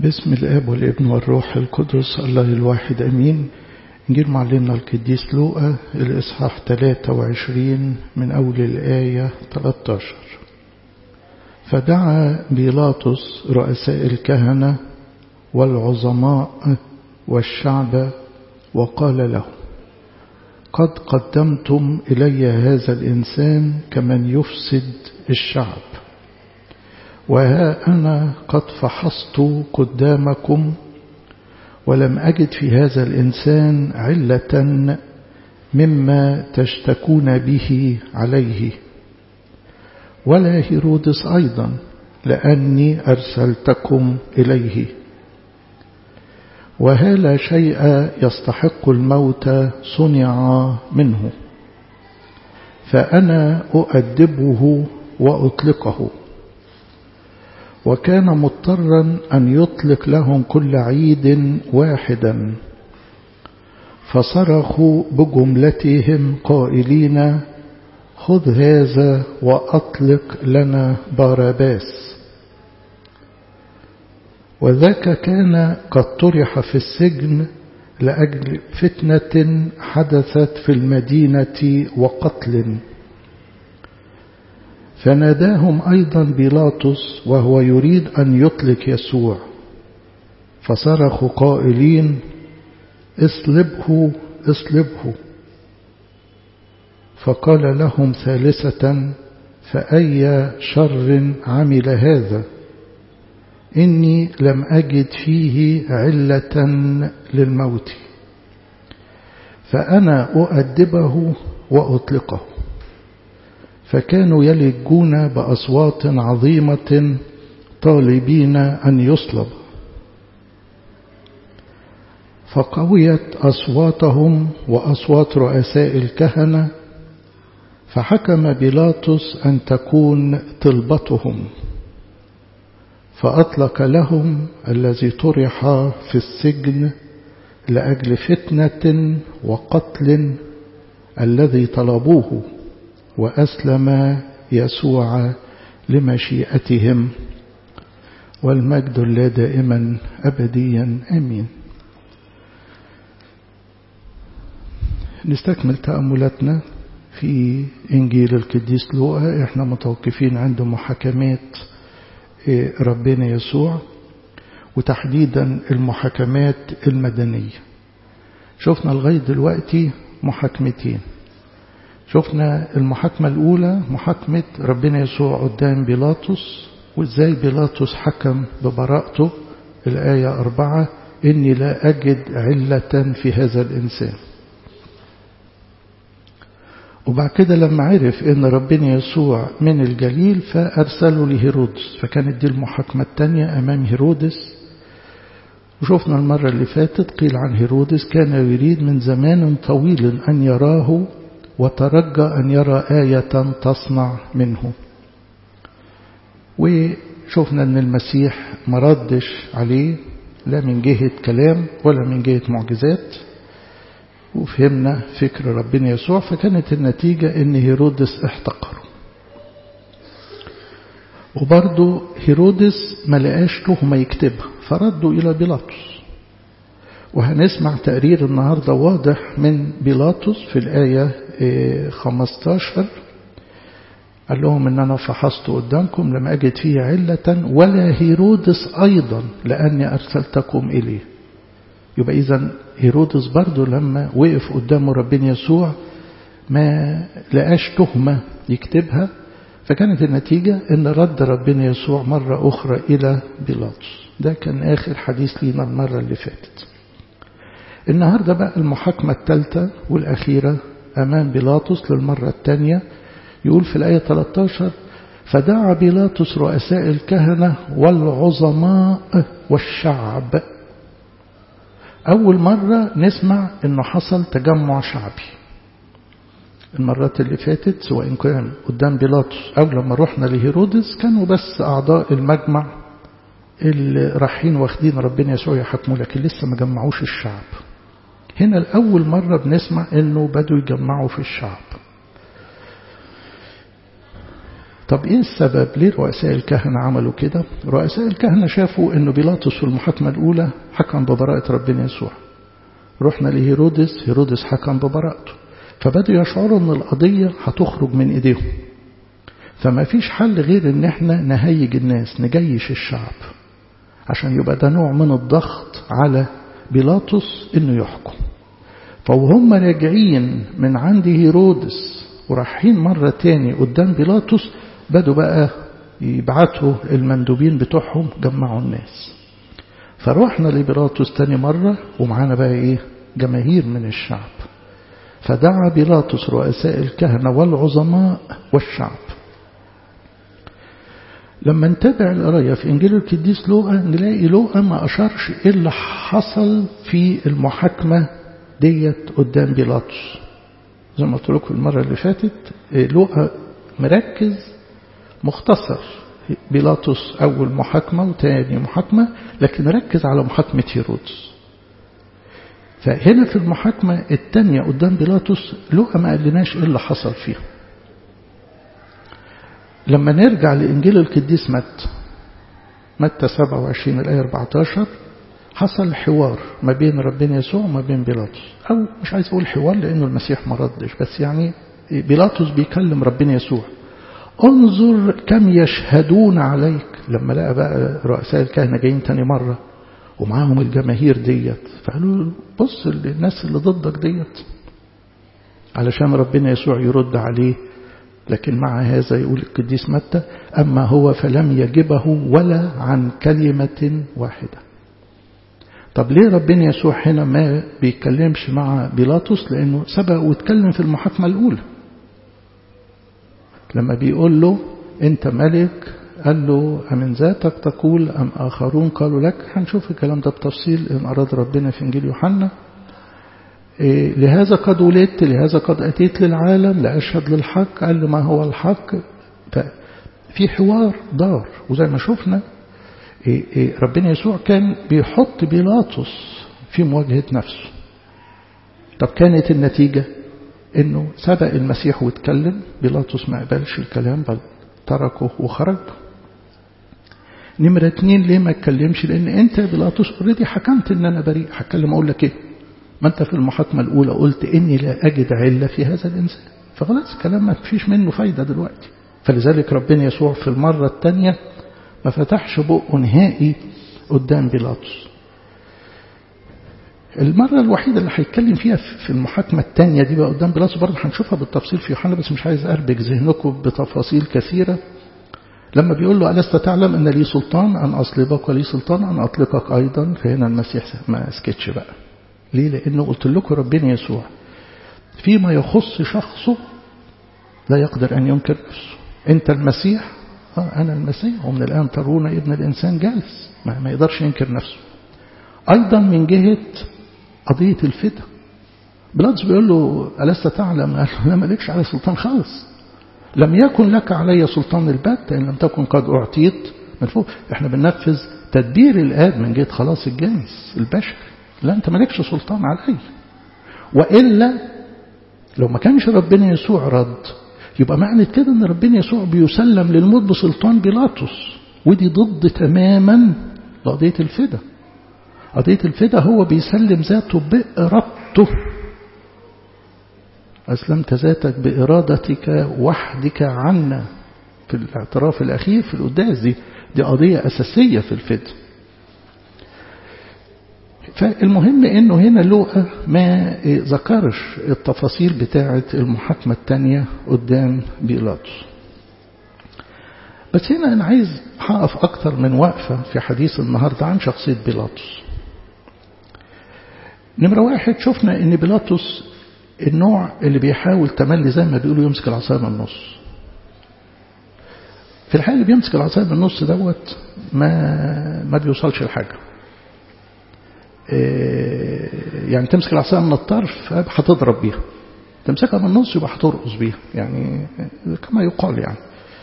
باسم الآب والابن والروح القدس الله الواحد أمين. إنجيل معلمنا القديس لوقا الإصحاح 23 من أول الآية 13. فدعا بيلاطس رؤساء الكهنة والعظماء والشعب وقال له: قد قدمتم إلي هذا الإنسان كمن يفسد الشعب، وها أنا قد فحصت قدامكم ولم أجد في هذا الإنسان علة مما تشتكون به عليه، ولا هيرودس أيضا، لأني أرسلتكم إليه. وها لا شيء يستحق الموت صنع منه، فأنا أؤدبه وأطلقه. وكان مضطرا أن يطلق لهم كل عيد واحدا، فصرخوا بجملتهم قائلين: خذ هذا وأطلق لنا باراباس. وذاك كان قد طرح في السجن لأجل فتنة حدثت في المدينة وقتل. فناداهم أيضا بيلاطس وهو يريد أن يطلق يسوع، فصرخوا قائلين: اصلبه اصلبه. فقال لهم ثالثة: فأي شر عمل هذا؟ إني لم أجد فيه علة للموت، فأنا أؤدبه وأطلقه. فكانوا يلجون بأصوات عظيمة طالبين أن يصلب. فقويت أصواتهم وأصوات رؤساء الكهنة، فحكم بيلاطس أن تكون طلبتهم، فأطلق لهم الذي طرح في السجن لأجل فتنة وقتل الذي طلبوه، وأسلم يسوع لمشيئتهم، والمجد لا دائما أبديا آمين. نستكمل تأملاتنا في إنجيل القديس لوقا. احنا متوقفين عند محاكمات ربنا يسوع، وتحديدا المحاكمات المدنية. شفنا لغاية دلوقتي محاكمتين. شفنا المحاكمة الأولى محاكمة ربنا يسوع قدام بيلاطس، وإزاي بيلاطس حكم ببراءته. الآية 4: إني لا أجد علة في هذا الإنسان. وبعد كده لما عرف إن ربنا يسوع من الجليل فأرسله لهيرودس، فكانت دي المحاكمة الثانية أمام هيرودس. وشفنا المرة اللي فاتت قيل عن هيرودس كان يريد من زمان طويل أن يراه، وترجى أن يرى آية تصنع منه. وشوفنا أن المسيح مردش عليه لا من جهة كلام ولا من جهة معجزات، وفهمنا فكر ربنا يسوع. فكانت النتيجة أن هيرودس احتقره. وبرضه هيرودس ما لقاش تهمة يكتبها، فردوا إلى بيلاطس. وهنسمع تقرير النهاردة واضح من بيلاطس في الآية 15. قال لهم إن أنا فحصت قدامكم لم أجد فيه علة، ولا هيرودس أيضا، لأني أرسلتكم إليه. يبقى إذن هيرودس برضو لما وقف قدامه ربنا يسوع ما لقاش تهمة يكتبها. فكانت النتيجة إن رد ربنا يسوع مرة أخرى إلى بيلاطس. ده كان آخر حديث لينا المرة اللي فاتت. النهاردة بقى المحاكمة الثالثة والأخيرة أمام بيلاطس للمرة الثانية. يقول في الآية 13: فدعا بيلاطس رؤساء الكهنة والعظماء والشعب. أول مرة نسمع إنه حصل تجمع شعبي. المرات اللي فاتت سواء كان قدام بيلاطس أو لما رحنا لهيرودس كانوا بس أعضاء المجمع اللي رايحين واخدين ربنا يسوع يحكموا، لكن لسه ما جمعوش الشعب. هنا الأول مرة بنسمع إنه بدوا يجمعوا في الشعب. طب إيه السبب؟ ليه رؤساء الكهنة عملوا كده؟ رؤساء الكهنة شافوا إنه بيلاطس في المحاكمة الأولى حكم ببراءة ربنا يسوع. رحنا هيرودس حكم ببراءته، فبدوا يشعروا إن القضية هتخرج من إيديهم، فما فيش حل غير إن احنا نهيج الناس، نجيش الشعب، عشان يبقى ده نوع من الضغط على بيلاطس إنه يحكم. فوهم راجعين من عند هيرودس ورايحين مرة تاني قدام بيلاطس، بدوا بقى يبعتوا المندوبين بتوعهم جمعوا الناس. فروحنا لبيلاطس تاني مرة ومعانا بقى ايه؟ جماهير من الشعب. فدعا بيلاطس رؤساء الكهنة والعظماء والشعب. لما نتابع القراية في إنجيل القديس لوقا نلاقي لوقا ما أشارش إيه اللي حصل في المحاكمة ديت قدام بيلاطس. زي ما قلت لكم المرة اللي فاتت، لوقا مركز مختصر بيلاطس أول محاكمة وتاني محاكمة، لكن ركز على محاكمة هيرودس. فهنا في المحاكمة التانية قدام بيلاطس لوقا ما قالناش إيه اللي حصل فيها. لما نرجع لإنجيل القديس متى 27 الآية 14 حصل حوار ما بين ربنا يسوع وما بين بيلاطس، أو مش عايز أقول حوار لأنه المسيح ما ردش، بس يعني بيلاطس بيكلم ربنا يسوع: انظر كم يشهدون عليك. لما لقى بقى رؤساء الكهنة جايين تاني مرة ومعاهم الجماهير ديت، فقالوا بص الناس اللي ضدك ديت، علشان ربنا يسوع يرد عليه. لكن مع هذا يقول القديس متى: أما هو فلم يجبه ولا عن كلمة واحدة. طب ليه ربنا يسوع هنا ما بيتكلمش مع بيلاطس؟ لأنه سبق واتكلم في المحاكمة الأولى لما بيقول له أنت ملك، قال له أمن ذاتك تقول أم آخرون قالوا لك؟ هنشوف الكلام ده بتفصيل إن أراد ربنا في إنجيل يوحنا. لهذا قد ولدت، لهذا قد أتيت للعالم لأشهد للحق. قال له ما هو الحق؟ في حوار دار. وزي ما شفنا ربنا يسوع كان بيحط بيلاطس في مواجهة نفسه. طب كانت النتيجة انه سبق المسيح واتكلم، بيلاطس ما قبلش الكلام بل تركه وخرج. نمرة 2، ليه ما اتكلمش؟ لان انت يا بيلاطس اوريدي حكمت ان انا بريء. هتكلم اقول لك ايه؟ ما انت في المحاكمة الاولى قلت اني لا اجد علة في هذا الانسان، فخلاص كلام ما فيش منه فايدة دلوقتي. فلذلك ربنا يسوع في المرة الثانية ما فتحش بقه نهائي قدام بيلاطس. المرة الوحيدة اللي هيتكلم فيها في المحاكمة الثانية دي بقى قدام بيلاطس، برضه هنشوفها بالتفصيل في يوحنا، بس مش عايز أربك ذهنكم بتفاصيل كثيرة. لما بيقول له ألست تعلم أن لي سلطان أن أصلبك ولي سلطان أن أطلقك أيضا؟ فهنا المسيح ما سكتش بقى. ليه؟ لأنه قلت لكم ربنا يسوع فيما يخص شخصه لا يقدر أن ينكر نفسه. أنت المسيح، أنا المسيح، ومن الآن ترون ابن الإنسان جالس. ما يقدرش ينكر نفسه. أيضا من جهة قضية الفتنة، بيلاطس بيقول له ألست تعلم؟ قال له لا، مالكش علي سلطان خالص. لم يكن لك علي سلطان البتة إن لم تكن قد أعطيت من فوق. احنا بننفذ تدبير الآب من جهة خلاص الجنس البشري. لا، أنت مالكش سلطان علي. وإلا لو ما كانش ربنا يسوع رد، يبقى معنى كده ان ربنا يسوع بيسلم للموت بسلطان بيلاطس، ودي ضد تماما قضية الفدا. قضية الفدا هو بيسلم ذاته بإرادته. أسلمت ذاتك بإرادتك وحدك عنا في الاعتراف الأخير في القداس. دي قضية أساسية في الفدا. فالمهم انه هنا لوقا ما ذكرش التفاصيل بتاعة المحاكمة الثانية قدام بيلاطس. بس هنا انا عايز هقف اكتر من وقفة في حديث النهاردة عن شخصية بيلاطس. نمرة 1، شفنا ان بيلاطس النوع اللي بيحاول تملي زي ما بيقولوا يمسك العصاية من النص. في الحقيقة اللي بيمسك العصاية من النص دوت ما بيوصلش لحاجة. يعني تمسك العصاية من الطرف هتضرب بيها، تمسكها من النص يبقى هترقص بيها، يعني كما يقال يعني.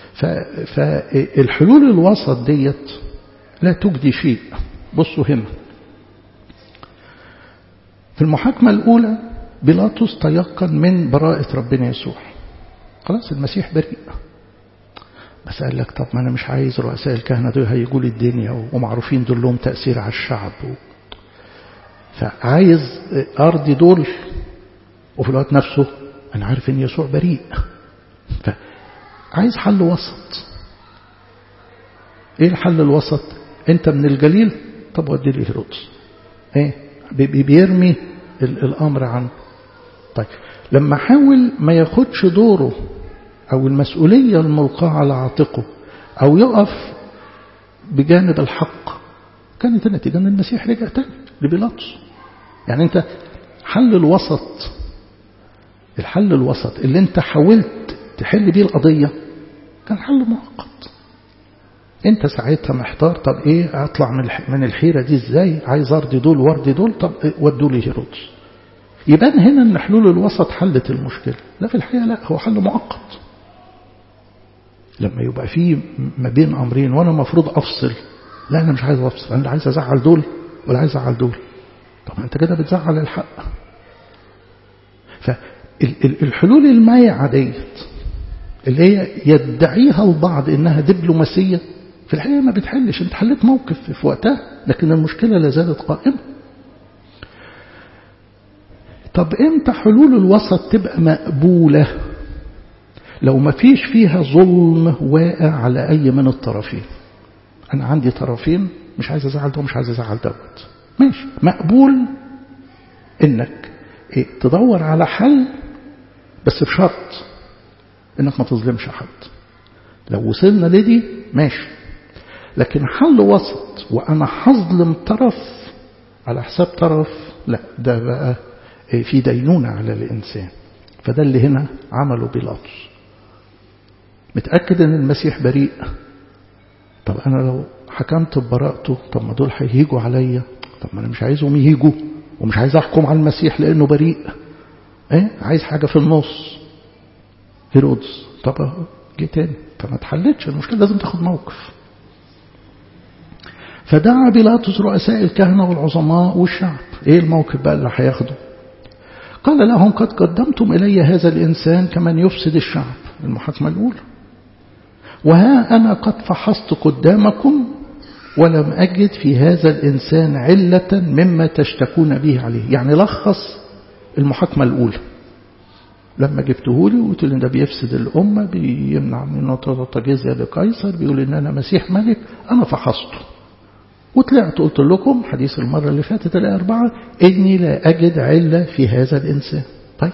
فالحلول الوسط ديت لا تجدي شيء. بصوا هنا في المحاكمة الأولى بيلاطس تيقن من براءة ربنا يسوع، خلاص المسيح بريء. بس قال لك طب ما أنا مش عايز رؤساء الكهنة دول هيجوا لي الدنيا ومعروفين دول لهم تأثير على الشعب فعايز أرضي دول، وفي الوقت نفسه أنا عارف إن يسوع بريء، فعايز حل وسط. إيه الحل الوسط؟ أنت من الجليل، طب ودي لي هيرودس. إيه؟ بيرمي الأمر عنه. طيب لما حاول ما ياخدش دوره أو المسؤولية الملقاة على عاتقه أو يقف بجانب الحق، كانت النتيجة أن المسيح رجع تاني لبيلاطس. يعني أنت حل الوسط، الحل الوسط اللي أنت حاولت تحل بيه القضية كان حل مؤقت. أنت ساعتها محتار، طب إيه أطلع من الحيرة دي إزاي؟ عايز أرضي دول وأرضي دول، طب ودوا لي هيرودس. يبان هنا أن حلول الوسط حلت المشكلة. لا، في الحقيقة لا، هو حل مؤقت. لما يبقى فيه ما بين أمرين وأنا مفروض أفصل، لا أنا مش عايز أفصل، أنا عايز أزعل دول ولا عايز أزعل دول. طب أنت كده بتزعل الحق. فالحلول المايعة ديت اللي هي يدعيها البعض إنها دبلوماسية، في الحقيقة ما بتحلش. أنت حلت موقف في وقتها، لكن المشكلة لازالت قائمة. طب إمتى حلول الوسط تبقى مقبولة؟ لو ما فيش فيها ظلم واقع على أي من الطرفين. أنا عندي طرفين، مش عايز أزعل ده ومش عايز أزعل دوت، ماشي، مقبول إنك تدور على حل، بس بشرط إنك ما تظلمش حد. لو وصلنا لدي ماشي، لكن حل وسط وأنا هظلم طرف على حساب طرف، لا، ده بقى في دينونة على الإنسان. فده اللي هنا عمله بيلاطس. متأكد ان المسيح بريء، طب انا لو حكمت ببراءته، طب ما دول هيهيجوا عليا، طب ما انا مش عايزهم يهيجوا ومش عايز احكم على المسيح لانه بريء. عايز حاجة في النص، هيرودس. طب جه تاني، فما اتحلتش المشكلة، لازم تاخد موقف. فدعا بيلاطس رؤساء الكهنة والعظماء والشعب. ايه الموقف بقى اللي هياخده؟ قال لهم قد قدمتم إلي هذا الإنسان كمن يفسد الشعب، المحاكمة الأولى، وها أنا قد فحصت قدامكم ولم أجد في هذا الإنسان علة مما تشتكون به عليه. يعني لخص المحاكمة الأولى لما جبته لي وقلت لي ده بيفسد الأمة، بيمنع من تعطى جزية لقيصر، بيقول إن أنا مسيح ملك. أنا فحصته وطلعت قلت لكم حديث المرة اللي فاتت الأربعة إني لا أجد علة في هذا الإنسان. طيب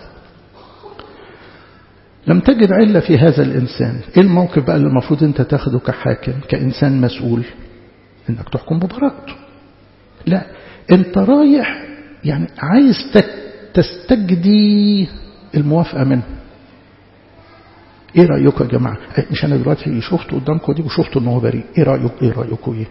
لم تجد علة في هذا الإنسان، إيه الموقف بقى اللي المفروض أنت تاخده كحاكم كإنسان مسؤول؟ إنك تحكم ببراءته. لا، أنت رايح يعني عايز تستجدي الموافقة منه. إيه رأيكم يا جماعة؟ مش أنا دلوقتي شفته قدامكم دي وشفته إنه بريء، إيه رأيكم إيه؟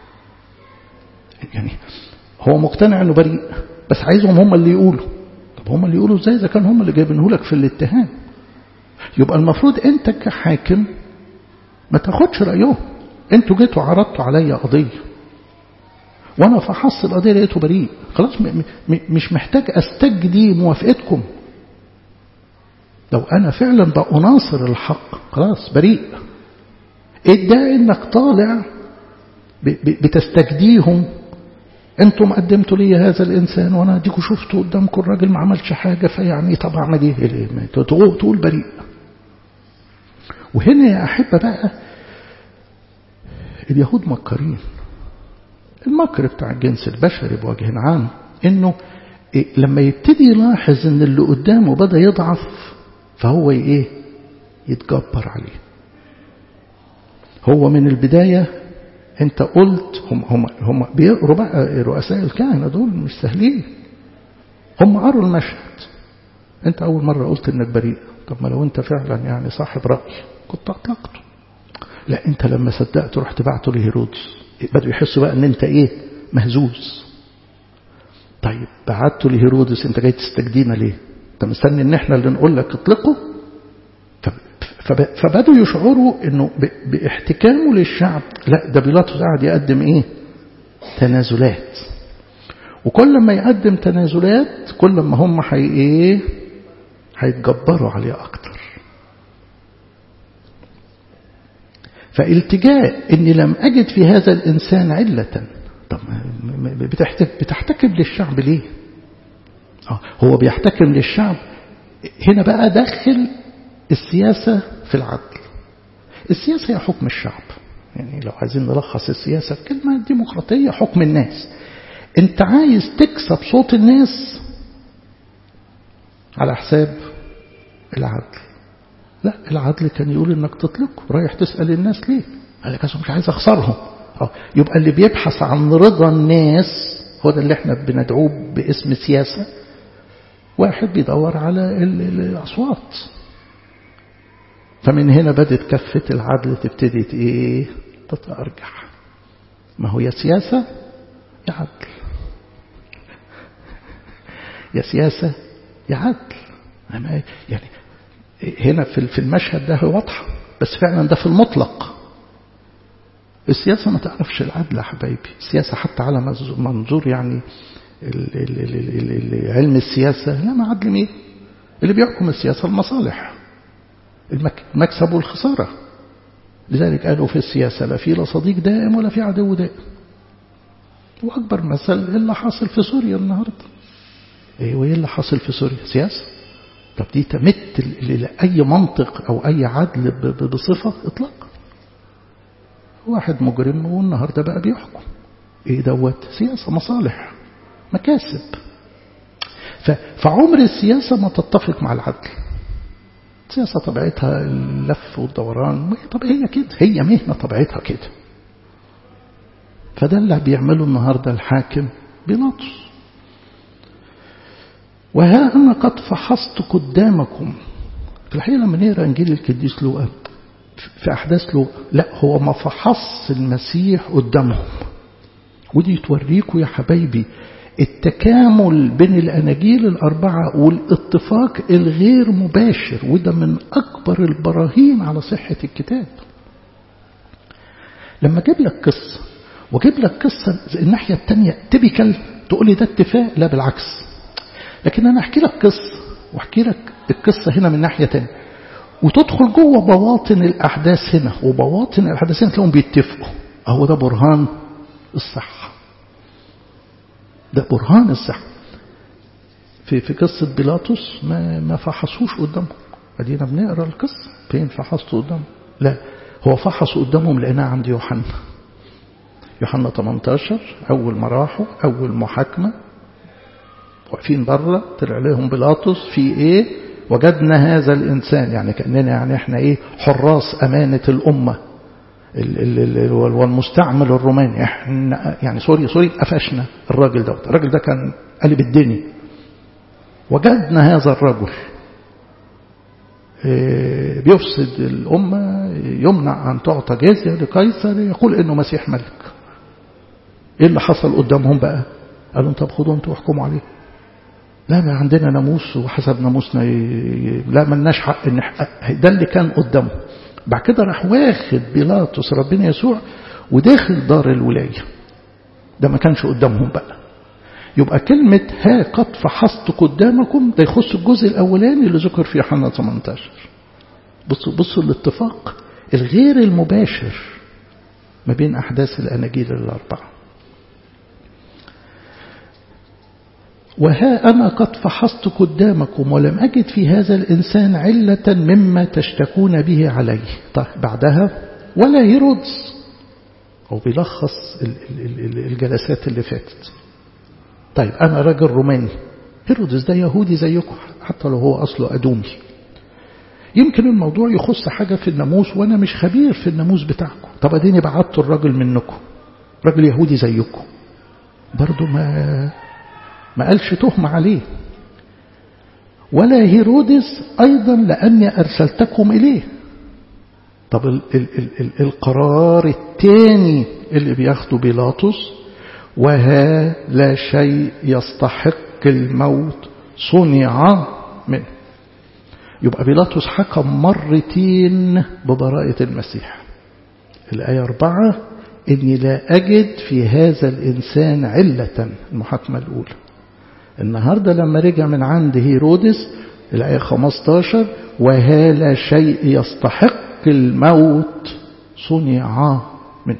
يعني هو مقتنع إنه بريء بس عايزهم هم اللي يقولوا. طب هم اللي يقولوا إزاي إذا كان هم اللي جايبينه لك في الاتهام؟ يبقى المفروض أنت كحاكم ما تاخدش رأيهم. أنتوا جيتوا عرضتوا عليا قضية وأنا فحصت القضية لقيته بريء، خلاص مش محتاج أستجدي موافقتكم. لو أنا فعلا بأناصر الحق خلاص بريء. ادعي إنك طالع بتستجديهم. أنتم قدمتوا لي هذا الإنسان وأنا ديكوا شفتوا قدامكم الراجل ما عملش حاجة، فيعني طب أعمل إيه؟ تقول بريء. وهنا يا أحبة بقى اليهود مكرين. المكر بتاع الجنس البشري بوجه عام إنه لما يبتدي يلاحظ إن اللي قدامه بدأ يضعف فهو يتجبر عليه. هو من البداية أنت قلت هم بيقروا بقى رؤساء الكهنة دول مش سهلين، هم قروا المشهد. أنت أول مرة قلت إنك بريء، طب ما لو أنت فعلا يعني صاحب رأي كنت أطلقته. لا، أنت لما صدقت رحت بعته لهيرودس، بدوا يحسوا بقى إن أنت مهزوز. طيب بعته لهيرودس، أنت جاي تستجدينا ليه؟ أنت مستني إن إحنا اللي نقول لك اطلقه؟ فبدوا يشعروا إنه باحتكامه للشعب لا، ده بيلاطس قاعد يقدم تنازلات، وكل ما يقدم تنازلات كل ما هم هيتجبروا عليه أكتر. فالتجاء إني لم أجد في هذا الإنسان علة. طب بتحتكم للشعب ليه؟ هو بيحتكم للشعب. هنا بقى دخل السياسة في العدل. السياسة هي حكم الشعب. يعني لو عايزين نلخص السياسة في كلمة، ديمقراطية حكم الناس. انت عايز تكسب صوت الناس على حساب العدل. لا، العدل كان يقول انك تطلقه. رايح تسأل الناس ليه؟ قال لك مش عايز اخسرهم. يبقى اللي بيبحث عن رضا الناس هو ده اللي احنا بندعوه باسم سياسة. واحد بيدور على الأصوات. فمن هنا بدت كفة العدل تبتدي تتأرجح. ما هو يا سياسة يا عدل، يا سياسة يا عدل. يعني هنا في المشهد ده واضحة، بس فعلا ده في المطلق. السياسة ما تعرفش العدل يا حبايبي. السياسة حتى على منظور يعني علم السياسة، لا، ما عدل مين؟ اللي بيحكم السياسة المصالح، المكسب والخسارة. لذلك قالوا في السياسة لا في صديق دائم ولا في عدو دائم. وأكبر مثل اللي حاصل في سوريا النهاردة. وإيه اللي حاصل في سوريا؟ سياسة. طب دي تمت لأي منطق أو أي عدل بصفة إطلاقا. واحد مجرم والنهاردة بقى بيحكم. دوت سياسة مصالح مكاسب. فعمر السياسة ما تتفق مع العدل. السياسة طبيعتها اللف والدوران. طب هي كده، هي مهنة طبيعتها كده. فده اللي بيعمله النهاردة الحاكم بيلاطس. وها أنا قد فحصت قدامكم. في الحقيقة لما نقرأ إنجيل القديس لوقا في أحداث لوقا، لا، هو ما فحص المسيح قدامهم. ودي توريكم يا حبايبي التكامل بين الأناجيل الأربعة والاتفاق الغير مباشر. وده من أكبر البراهين على صحة الكتاب. لما أجيب لك قصة وأجيب لك قصة الناحية التانية تبيكل تقول لي ده اتفاق، لا بالعكس. لكن أنا أحكي لك قصة وأحكي لك القصة هنا من ناحية تانية، وتدخل جوه بواطن الأحداث هنا وبواطن الأحداث هنا تلاقيهم بيتفقوا. أهو ده برهان الصحة. ده برهان الصحة. في قصة بيلاطس ما فحصوش قدامهم. ادينا بنقرا القصة فين فحصوا قدامهم؟ لا، هو فحص قدامهم لقيناه عند يوحنا 18. أول ما راحوا أول محاكمة واقفين بره، طلع لهم بيلاطس في وجدنا هذا الإنسان. يعني كأننا يعني احنا حراس أمانة الأمة والمستعمل الروماني. احنا يعني سوري قفشنا الراجل ده. الراجل ده كان قلب الدنيا. وجدنا هذا الرجل بيفسد الأمة، يمنع أن تعطى جزية لقيصر، يقول إنه مسيح ملك. إيه اللي حصل قدامهم بقى؟ قالوا طب خدوا أنتوا واحكموا عليه. لا، ما عندنا ناموس وحسب ناموسنا لا ملناش حق نحقق. ده اللي كان قدامه. بعد كده راح واخد بيلاطس ربنا يسوع وداخل دار الولاية. ده ما كانش قدامهم بقى. يبقى كلمة ها قد فحصت قدامكم ده يخص الجزء الأولاني اللي ذكر في يوحنا 18. بصوا الاتفاق الغير المباشر ما بين أحداث الأناجيل الأربعة. وها أنا قد فحصت قدامكم ولم أجد في هذا الإنسان علة مما تشتكون به عليه. طيب بعدها ولا هيرودس، أو بيلخص الجلسات اللي فاتت. طيب أنا راجل روماني، هيرودس ده يهودي زيكم حتى لو هو أصله أدومي. يمكن الموضوع يخص حاجة في الناموس وأنا مش خبير في الناموس بتاعكم. طب أديني بعت الراجل منكم، راجل يهودي زيكم، برضو ما قالش تهمة عليه. ولا هيرودس أيضا لأني أرسلتكم إليه. طب القرار الثاني اللي بياخده بيلاطس، وها لا شيء يستحق الموت صنع منه. يبقى بيلاطس حكم مرتين ببراءة المسيح. الآية 4 إني لا أجد في هذا الإنسان علة، المحاكمة الأولى. النهاردة لما رجع من عند هيرودس الآية 15 وها لا شيء يستحق الموت صنع منه.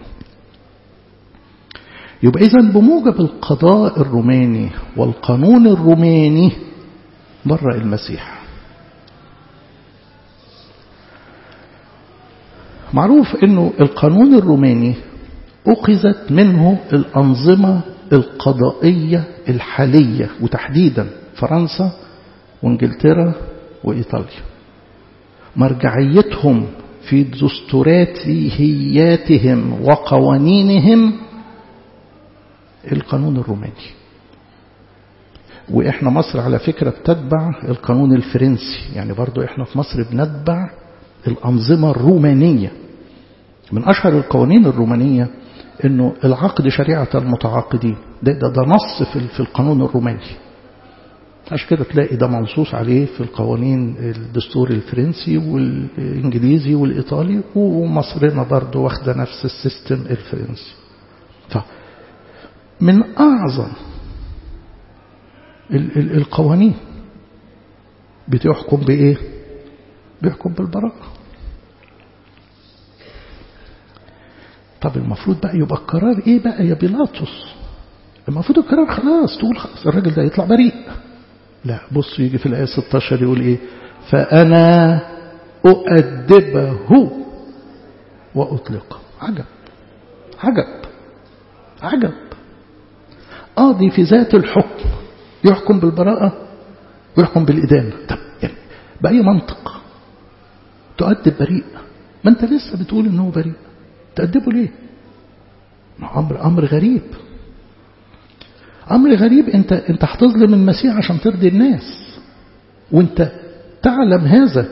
يبقى إذن بموجب القضاء الروماني والقانون الروماني برأ المسيح. معروف أنه القانون الروماني أخذت منه الأنظمة القضائية الحالية، وتحديدا فرنسا وانجلترا وإيطاليا. مرجعيتهم في دستوراتياتهم وقوانينهم القانون الروماني. وإحنا مصر على فكرة بتتبع القانون الفرنسي، يعني برضو إحنا في مصر بنتبع الأنظمة الرومانية. من أشهر القوانين الرومانية إنه العقد شريعة المتعاقدين، ده نص في القانون الروماني. عشان كده تلاقي ده منصوص عليه في القوانين الدستور الفرنسي والإنجليزي والإيطالي، ومصرنا برضو واخدة نفس السيستم الفرنسي. من أعظم القوانين بتحكم بإيه؟ بيحكم بالبراءة. طب المفروض بقى يبقى القرار إيه بقى يا بيلاطس؟ المفروض القرار خلاص تقول خلاص الراجل ده يطلع بريء. لا، بص يجي في الآية 16 يقول إيه؟ فأنا أؤدبه وأطلقه. عجب عجب عجب. قاضي في ذات الحكم يحكم بالبراءة ويحكم بالإدانة. طب يعني بأي منطق تؤدب بريء؟ ما أنت لسه بتقول إنه بريء، تأدبه ليه؟ أمر غريب، أمر غريب. أنت هتظلم المسيح عشان ترضي الناس وأنت تعلم هذا.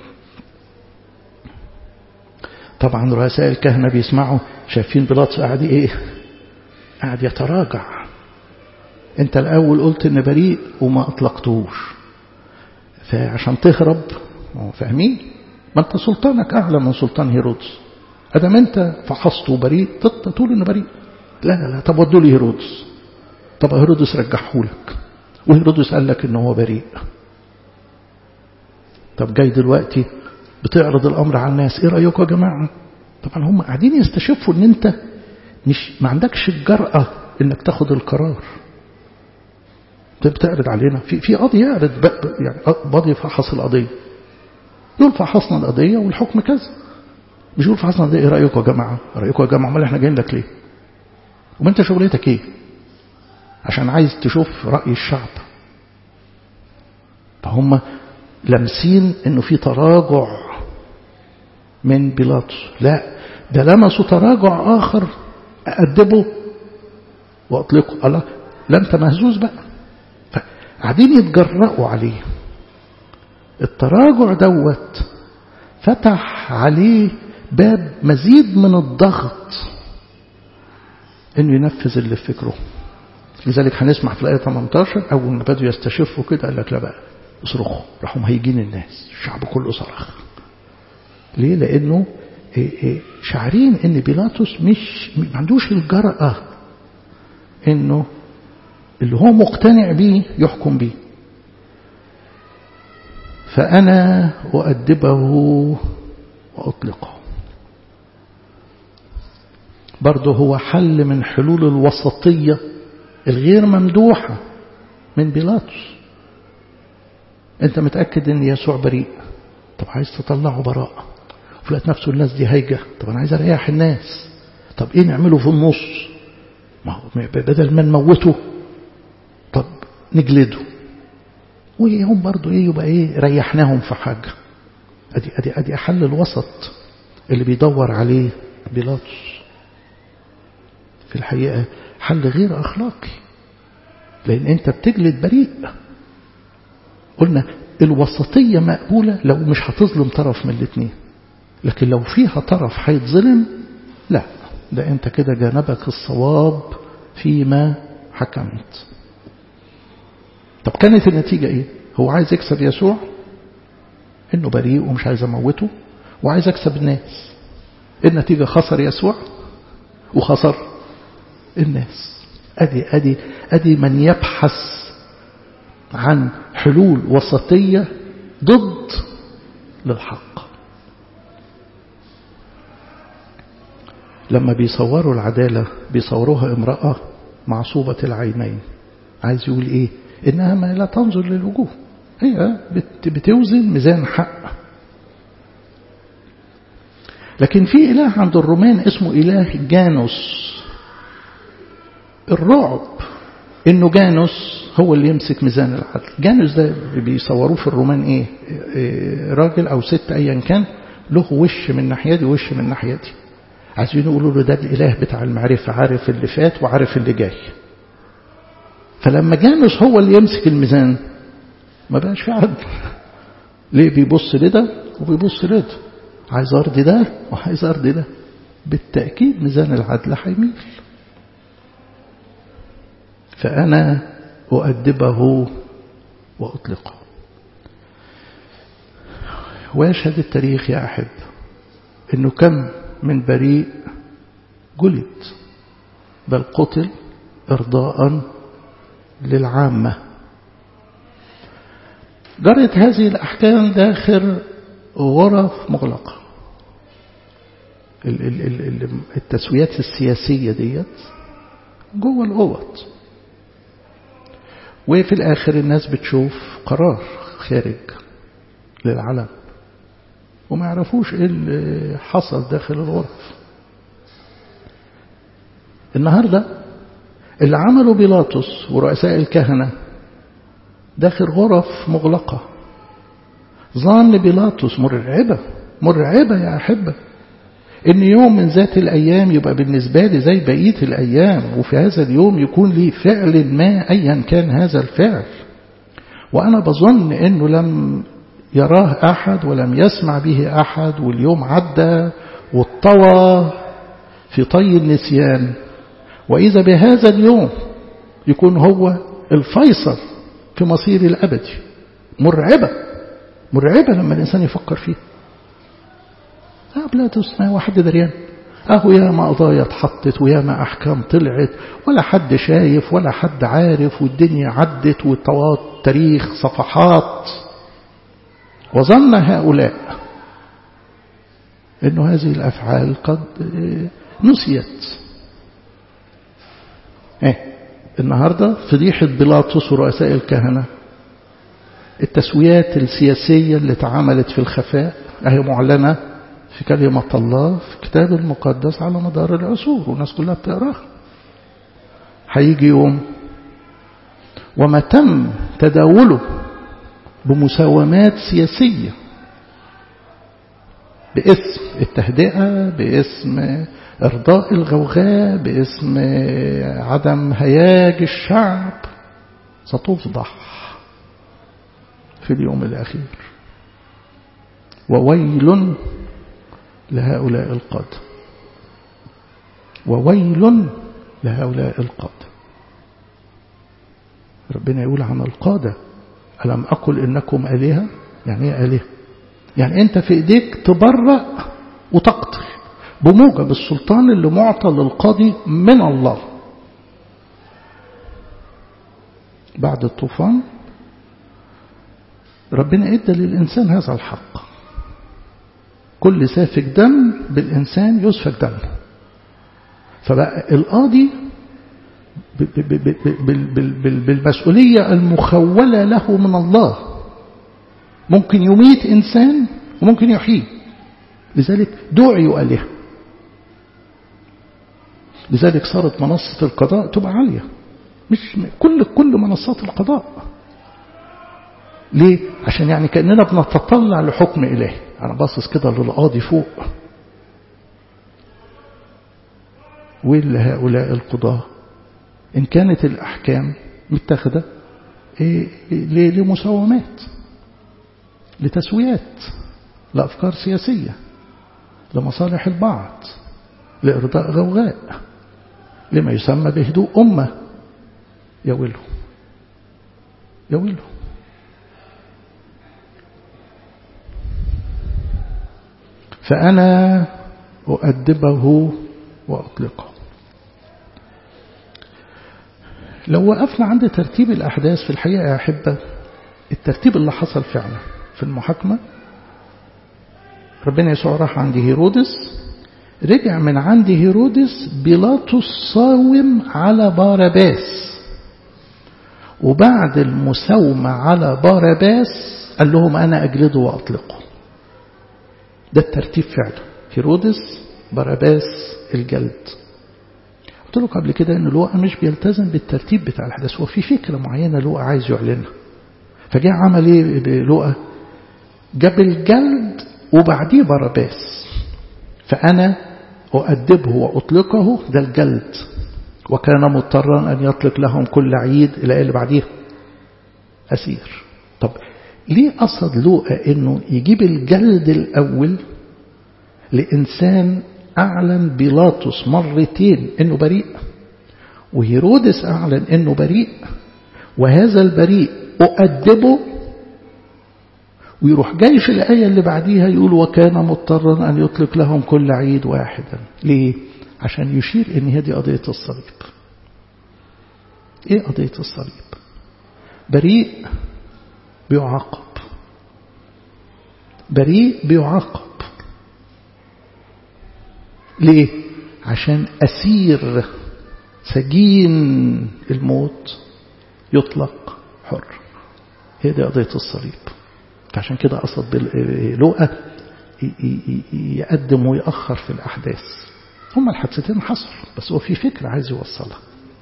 طبعا رؤساء الكهنة بيسمعوا شايفين بيلاطس قاعد إيه؟ قاعد يتراجع. أنت الأول قلت إن بريء وما أطلقتوش، فعشان تهرب فاهمين؟ ما أنت سلطانك أعلى من سلطان هيرودس. أدام أنت فحصته بريء تقول إنه بريء. لا لا لا، طب ودوا لي هيرودس. طب هيرودس رجحه لك، وهيرودس قال لك إنه هو بريء. طب جاي دلوقتي بتعرض الأمر على الناس، إيه رأيكم يا جماعة؟ طبعا هم قاعدين يستشفوا إن أنت ما عندكش الجرأة إنك تاخد القرار. بتعرض علينا في قاضي يعرض يعني قاضي فحص القضية، يقول فحصنا القضية والحكم كذا، مش يقول فحصنا القضية. إيه رأيكم يا جماعة؟ رأيكم يا جماعة؟ امال احنا جايين لك ليه؟ وما انت شغلتك ايه؟ عشان عايز تشوف رأي الشعب. فهم لمسين انه في تراجع من بيلاطس. لا، ده لمسوا تراجع آخر، أأدبه وأطلقه. الله، لا انت مهزوز بقى. فقاعدين يتجرأوا عليه. التراجع دوت فتح عليه باب مزيد من الضغط انه ينفذ اللي في فكره. لذلك هنسمع في الآية 18 أول ما بدوا يستشفوا كده قال لك لا بقى اصرخوا، راحوا مهيجين الناس، الشعب كله صرخ. ليه؟ لأنه شعرين ان بيلاطس ما عندوش الجرأة انه اللي هو مقتنع بيه يحكم بيه. فأنا أؤدبه وأطلقه. برضه هو حل من حلول الوسطية الغير ممدوحة من بيلاطس. أنت متأكد أن يسوع بريء، طب عايز تطلعه براءة، وفلقت نفسه الناس دي هايجة، طب أنا عايز أريح الناس، طب إيه نعمله في النص؟ ما هو بدل ما نموته طب نجلده، وهم برضو ايه يبقى ايه ريحناهم في حاجة. ادي حل الوسط اللي بيدور عليه بيلاطس. في الحقيقة حل غير اخلاقي، لان انت بتجلد بريء. قلنا الوسطية مقبولة لو مش هتظلم طرف من الاثنين، لكن لو فيها طرف هيتظلم لا، ده انت كده جانبك الصواب فيما حكمت. طب كانت النتيجة ايه؟ هو عايز يكسب يسوع انه بريء ومش عايز اموته، وعايز اكسب الناس. النتيجة خسر يسوع وخسر الناس. ادي من يبحث عن حلول وسطية ضد للحق. لما بيصوروا العدالة بيصوروها امرأة معصوبة العينين. عايز يقول إيه؟ إنها ما لا تنظر للوجوه، هي بتوزن ميزان حق. لكن في إله عند الرومان اسمه إله جانوس. الرعب إنه جانوس هو اللي يمسك ميزان العدل. جانوس ده بيصوروه في الرومان إيه؟ راجل أو ست أيا كان له وش من ناحية دي ووش من ناحية دي. عايزين يقولوا له ده الإله بتاع المعرفة، عارف اللي فات وعارف اللي جاي. فلما جانوس هو اللي يمسك الميزان ما بقاش في عدل. ليه؟ بيبص لده وبيبص لده، عايز أرضي ده وعايز أرضي ده. بالتأكيد ميزان العدل هيميل. فأنا أؤدبه وأطلقه. ويشهد التاريخ يا أحب إنه كم من بريء جلد بل قتل إرضاء للعامة. جرت هذه الأحكام داخل غرف مغلقة. التسويات السياسية ديت جوه الأوض، وفي الآخر الناس بتشوف قرار خارج للعلم وما يعرفوش ايه اللي حصل داخل الغرف. النهاردة اللي عملوا بيلاطس ورؤساء الكهنة داخل غرف مغلقة، ظن بيلاطس مرعبة يا أحبة، إن يوم من ذات الأيام يبقى بالنسبة لي زي بقية الأيام، وفي هذا اليوم يكون لي فعل ما أيا كان هذا الفعل. وأنا بظن إنه لم يراه أحد ولم يسمع به أحد، واليوم عدى والطوى في طي النسيان، وإذا بهذا اليوم يكون هو الفيصل في مصير الأبدي. مرعبة لما الإنسان يفكر فيه. لا تسمع واحد دريان، يا ما قضايا اتحطت ويا ما أحكام طلعت ولا حد شايف ولا حد عارف، والدنيا عدت والطوات تاريخ صفحات. وظن هؤلاء أن هذه الأفعال قد نسيت. النهاردة فضيحة بيلاطس ورؤساء الكهنة، التسويات السياسية اللي اتعملت في الخفاء هي معلنة في كلمة الله في الكتاب المقدس على مدار العصور، والناس كلها بتقراها. هيجي يوم وما تم تداوله بمساومات سياسية باسم التهدئة، باسم إرضاء الغوغاء، باسم عدم هياج الشعب، ستفضح في اليوم الأخير. وويل لهؤلاء القادة، وويل لهؤلاء القادة. ربنا يقول عن القادة: ألم أقل إنكم آلهة؟ يعني إيه آلهة؟ يعني أنت في إيديك تبرأ وتقتل بموجب السلطان اللي معطى للقاضي من الله. بعد الطوفان ربنا ادى للإنسان هذا الحق: كل سافك دم بالإنسان يسفك دمه. فبقى القاضي بالمسؤولية المخولة له من الله ممكن يميت إنسان وممكن يحييه. لذلك دعوا آلهة. لذلك صارت منصة القضاء تبقى عالية، مش كل منصات القضاء. ليه؟ عشان يعني كأننا بنتطلع لحكم إلهي. أنا باصص كده للقاضي فوق. ويل لهؤلاء القضاة إن كانت الأحكام متخذة لمساومات، لتسويات، لأفكار سياسية، لمصالح البعض، لإرضاء غوغاء، لما يسمى بهدوء أمة. يويله يويله. فأنا أؤدبه وأطلقه. لو وقفنا عند ترتيب الأحداث في الحقيقة يا أحبة، الترتيب اللي حصل فعلا في المحاكمة: ربنا يسوع راح عند هيرودس، رجع من عند هيرودس بيلاطس صاوم على بارباس، وبعد المساومة على بارباس قال لهم أنا أجلده وأطلقه. ده الترتيب فعلا، هيرودس بارباس الجلد. قلت له قبل كده أن لوقا مش بيلتزم بالترتيب بتاع الأحداث، هو في فكرة معينة لوقا عايز يعلنها. فجاء عمل إيه بلوقا؟ جاب الجلد وبعديه بارباس. فأنا أؤدبه وأطلقه، ده الجلد. وكان مضطرا أن يطلق لهم كل عيد إلى اللي بعديه أسير. طب ليه قصد لوقا إنه يجيب الجلد الأول لإنسان أعلن بيلاطس مرتين إنه بريء، وهيرودس أعلن إنه بريء، وهذا البريء أؤدبه، ويروح جاي في الآية اللي بعديها يقول وكان مضطرا أن يطلق لهم كل عيد واحدا؟ ليه؟ عشان يشير إن هذه قضية الصليب. إيه قضية الصليب؟ بريء بيعاقب، بريء بيعاقب. ليه؟ عشان أسير سجين الموت يطلق حر. هي دي قضية الصليب. فعشان كده قصد لوقا يقدم ويأخر في الأحداث. هما الحادثتين حصلوا، بس هو في فكرة عايز يوصلها.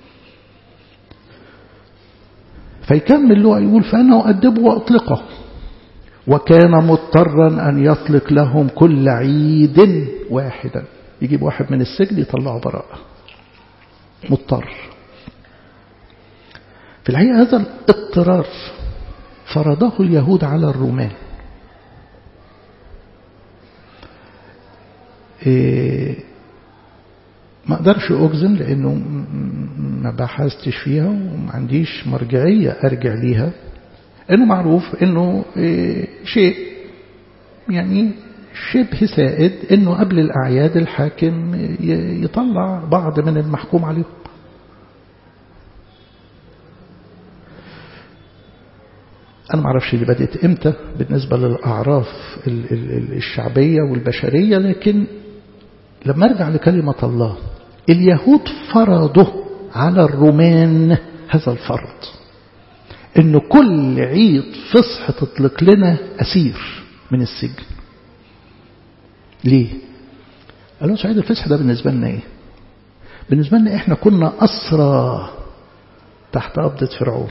فيكمل لوقا يقول فأنا أؤدبه وأطلقه، وكان مضطرا أن يطلق لهم كل عيد واحدا. يجيب واحد من السجن يطلعه براءة، مضطر. في الحقيقة هذا الاضطرار فرضه اليهود على الرومان. ما أقدرش أجزم لأنه ما بحثتش فيها وما عنديش مرجعية أرجع ليها، إنه معروف إنه شيء يعني شبه سائد إنه قبل الأعياد الحاكم يطلع بعض من المحكوم عليهم. أنا ما أعرفش اللي بدأت إمتى بالنسبة للأعراف الشعبية والبشرية، لكن لما أرجع لكلمة الله، اليهود فرضوا على الرومان هذا الفرض، إنه كل عيد فصح تطلق لنا أسير من السجن. ليه؟ قالوا عيد الفصح ده بالنسبة لنا إيه؟ بالنسبة لنا إحنا كنا أسرى تحت قبضة فرعون،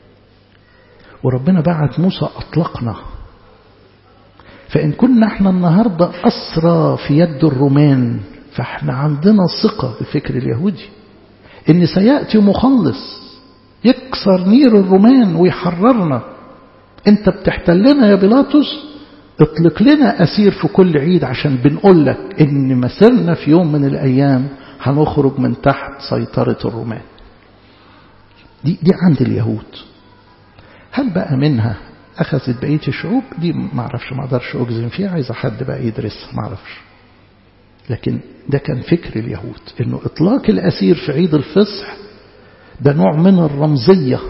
وربنا بعت موسى أطلقنا. فإن كنا احنا النهاردة أسرى في يد الرومان، فاحنا عندنا ثقة بالفكر اليهودي إن سيأتي مخلص يكسر نير الرومان ويحررنا. انت بتحتلنا يا بيلاطس، اطلق لنا أسير في كل عيد، عشان بنقول لك إن مسيرنا في يوم من الأيام هنخرج من تحت سيطرة الرومان. دي عند اليهود. هل بقى منها أخذت بقية الشعوب؟ دي ما أعرفش، ما أقدرش أجزم فيها، عايز حد بقى يدرسها، ما أعرفش. لكن ده كان فكر اليهود، إنه إطلاق الأسير في عيد الفصح ده نوع من الرمزية.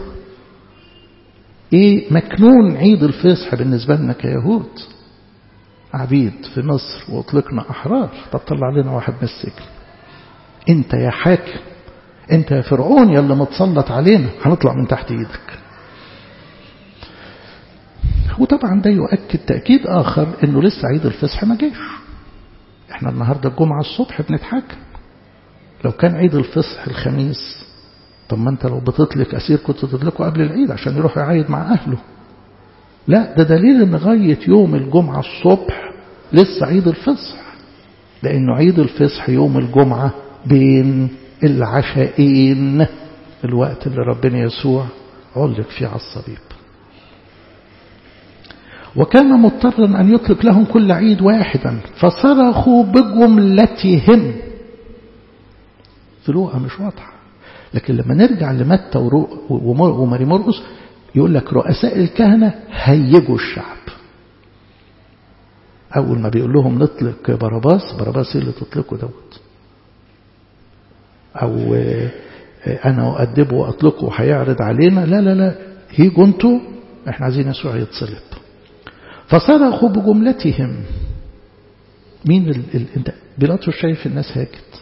إيه مكنون عيد الفصح بالنسبة لنا كيهود؟ عبيد في مصر وأطلقنا أحرار، طب طلع لنا واحد من السجن. أنت يا حاكم، أنت يا فرعون يا اللي متسلط علينا، هنطلع من تحت إيدك. وطبعا ده يؤكد تأكيد آخر إنه لسه عيد الفصح ما جاش. إحنا النهاردة الجمعة الصبح بنتحاكم. لو كان عيد الفصح الخميس، طب ما أنت لو بتطلق أسير كنت تطلقه قبل العيد عشان يروح يعيد مع أهله. لا، ده دليل إن لغاية يوم الجمعة الصبح لسه عيد الفصح، لأنه عيد الفصح يوم الجمعة بين العشاءين، الوقت اللي ربنا يسوع علق فيه على الصليب. وكان مضطرا أن يطلق لهم كل عيد واحدا فصرخوا بجملتهم. في لوقا مش واضحة، لكن لما نرجع لمتى وماري مرقس يقول لك رؤساء الكهنة هيجوا الشعب. أول ما بيقول لهم نطلق باراباس اللي تطلقوا دوت، أو أنا أؤدبه وأطلقه هيعرض علينا، لا لا لا، هيجوا انتوا، احنا عايزين يسوع يتصلب. فصرخوا بجملتهم. مين انت بيلاطس شايف الناس هاجت.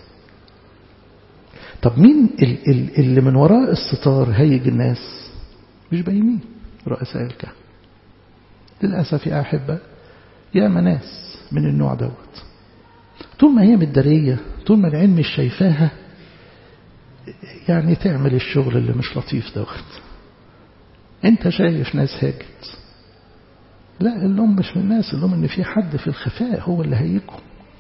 طب مين اللي من وراء الستار هيج الناس؟ مش باينين، رؤساء الكهنة. للأسف يا أحبة يا ناس من النوع دوت، طول ما هي متدارية، طول ما العين مش شايفاها، يعني تعمل الشغل اللي مش لطيف دوت. انت شايف ناس هاجت، لا اللوم مش من الناس، اللوم ان في حد في الخفاء هو اللي هيجهم.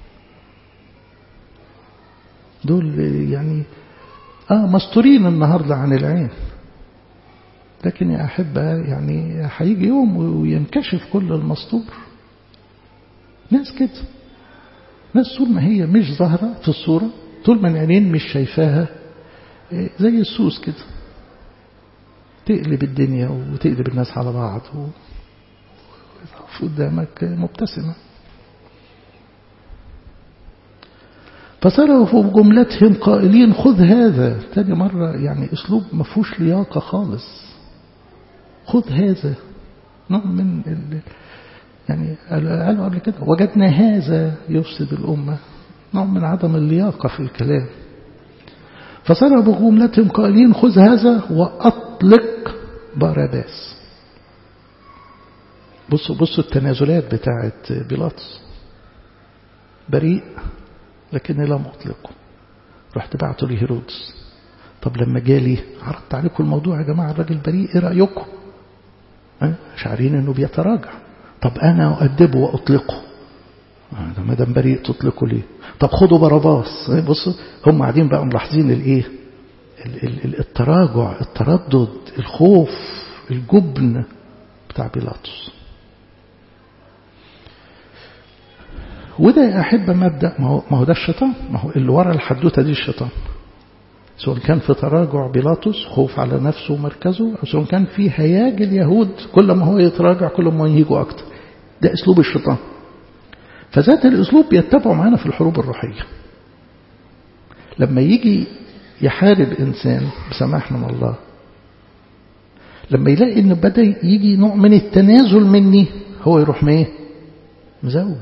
دول يعني مستورين النهاردة عن العين، لكن يا أحبة يعني هيجي يوم وينكشف كل المستور. ناس كده، ناس طول ما هي مش ظاهرة في الصورة، طول ما العينين مش شايفاها، زي السوس كده تقلب الدنيا وتقلب الناس على بعض قدامك مبتسمة. فصرفوا بجملتهم قائلين خذ هذا. تاني مرة يعني أسلوب مفهوش لياقة خالص. خذ هذا، نوع من يعني قالوا قبل كده وجدنا هذا يفسد الأمة، نوع من عدم اللياقة في الكلام. فصرفوا بجملتهم قائلين خذ هذا وأطلق باراباس. بصوا التنازلات بتاعت بيلاطس. بريء لكن لم أطلقه، رحت بعته لهيرودس. طب لما جالي عرضت عليكم الموضوع يا جماعة، الراجل بريء، ايه رأيكم؟ شعرين انه بيتراجع. طب انا أؤدبه وأطلقه. ما دام بريء تطلقه ليه؟ طب خدوا باراباس. بصوا هم قاعدين بقى ملاحظين الايه، التراجع، التردد، الخوف، الجبن بتاع بيلاطس. وده يا أحبة مبدأ، ما هو ده الشيطان، ما هو اللي ورا الحدوتة دي الشيطان، سواء كان في تراجع بيلاطس خوف على نفسه ومركزه، أو سواء كان في هياج اليهود كل ما هو يتراجع كل ما يهيجوا أكتر. ده أسلوب الشيطان. فذات الأسلوب بيتبعه معنا في الحروب الروحية. لما يجي يحارب إنسان بسماح من الله، لما يلاقي إنه بدأ يجي نوع من التنازل مني، هو يروح مزود.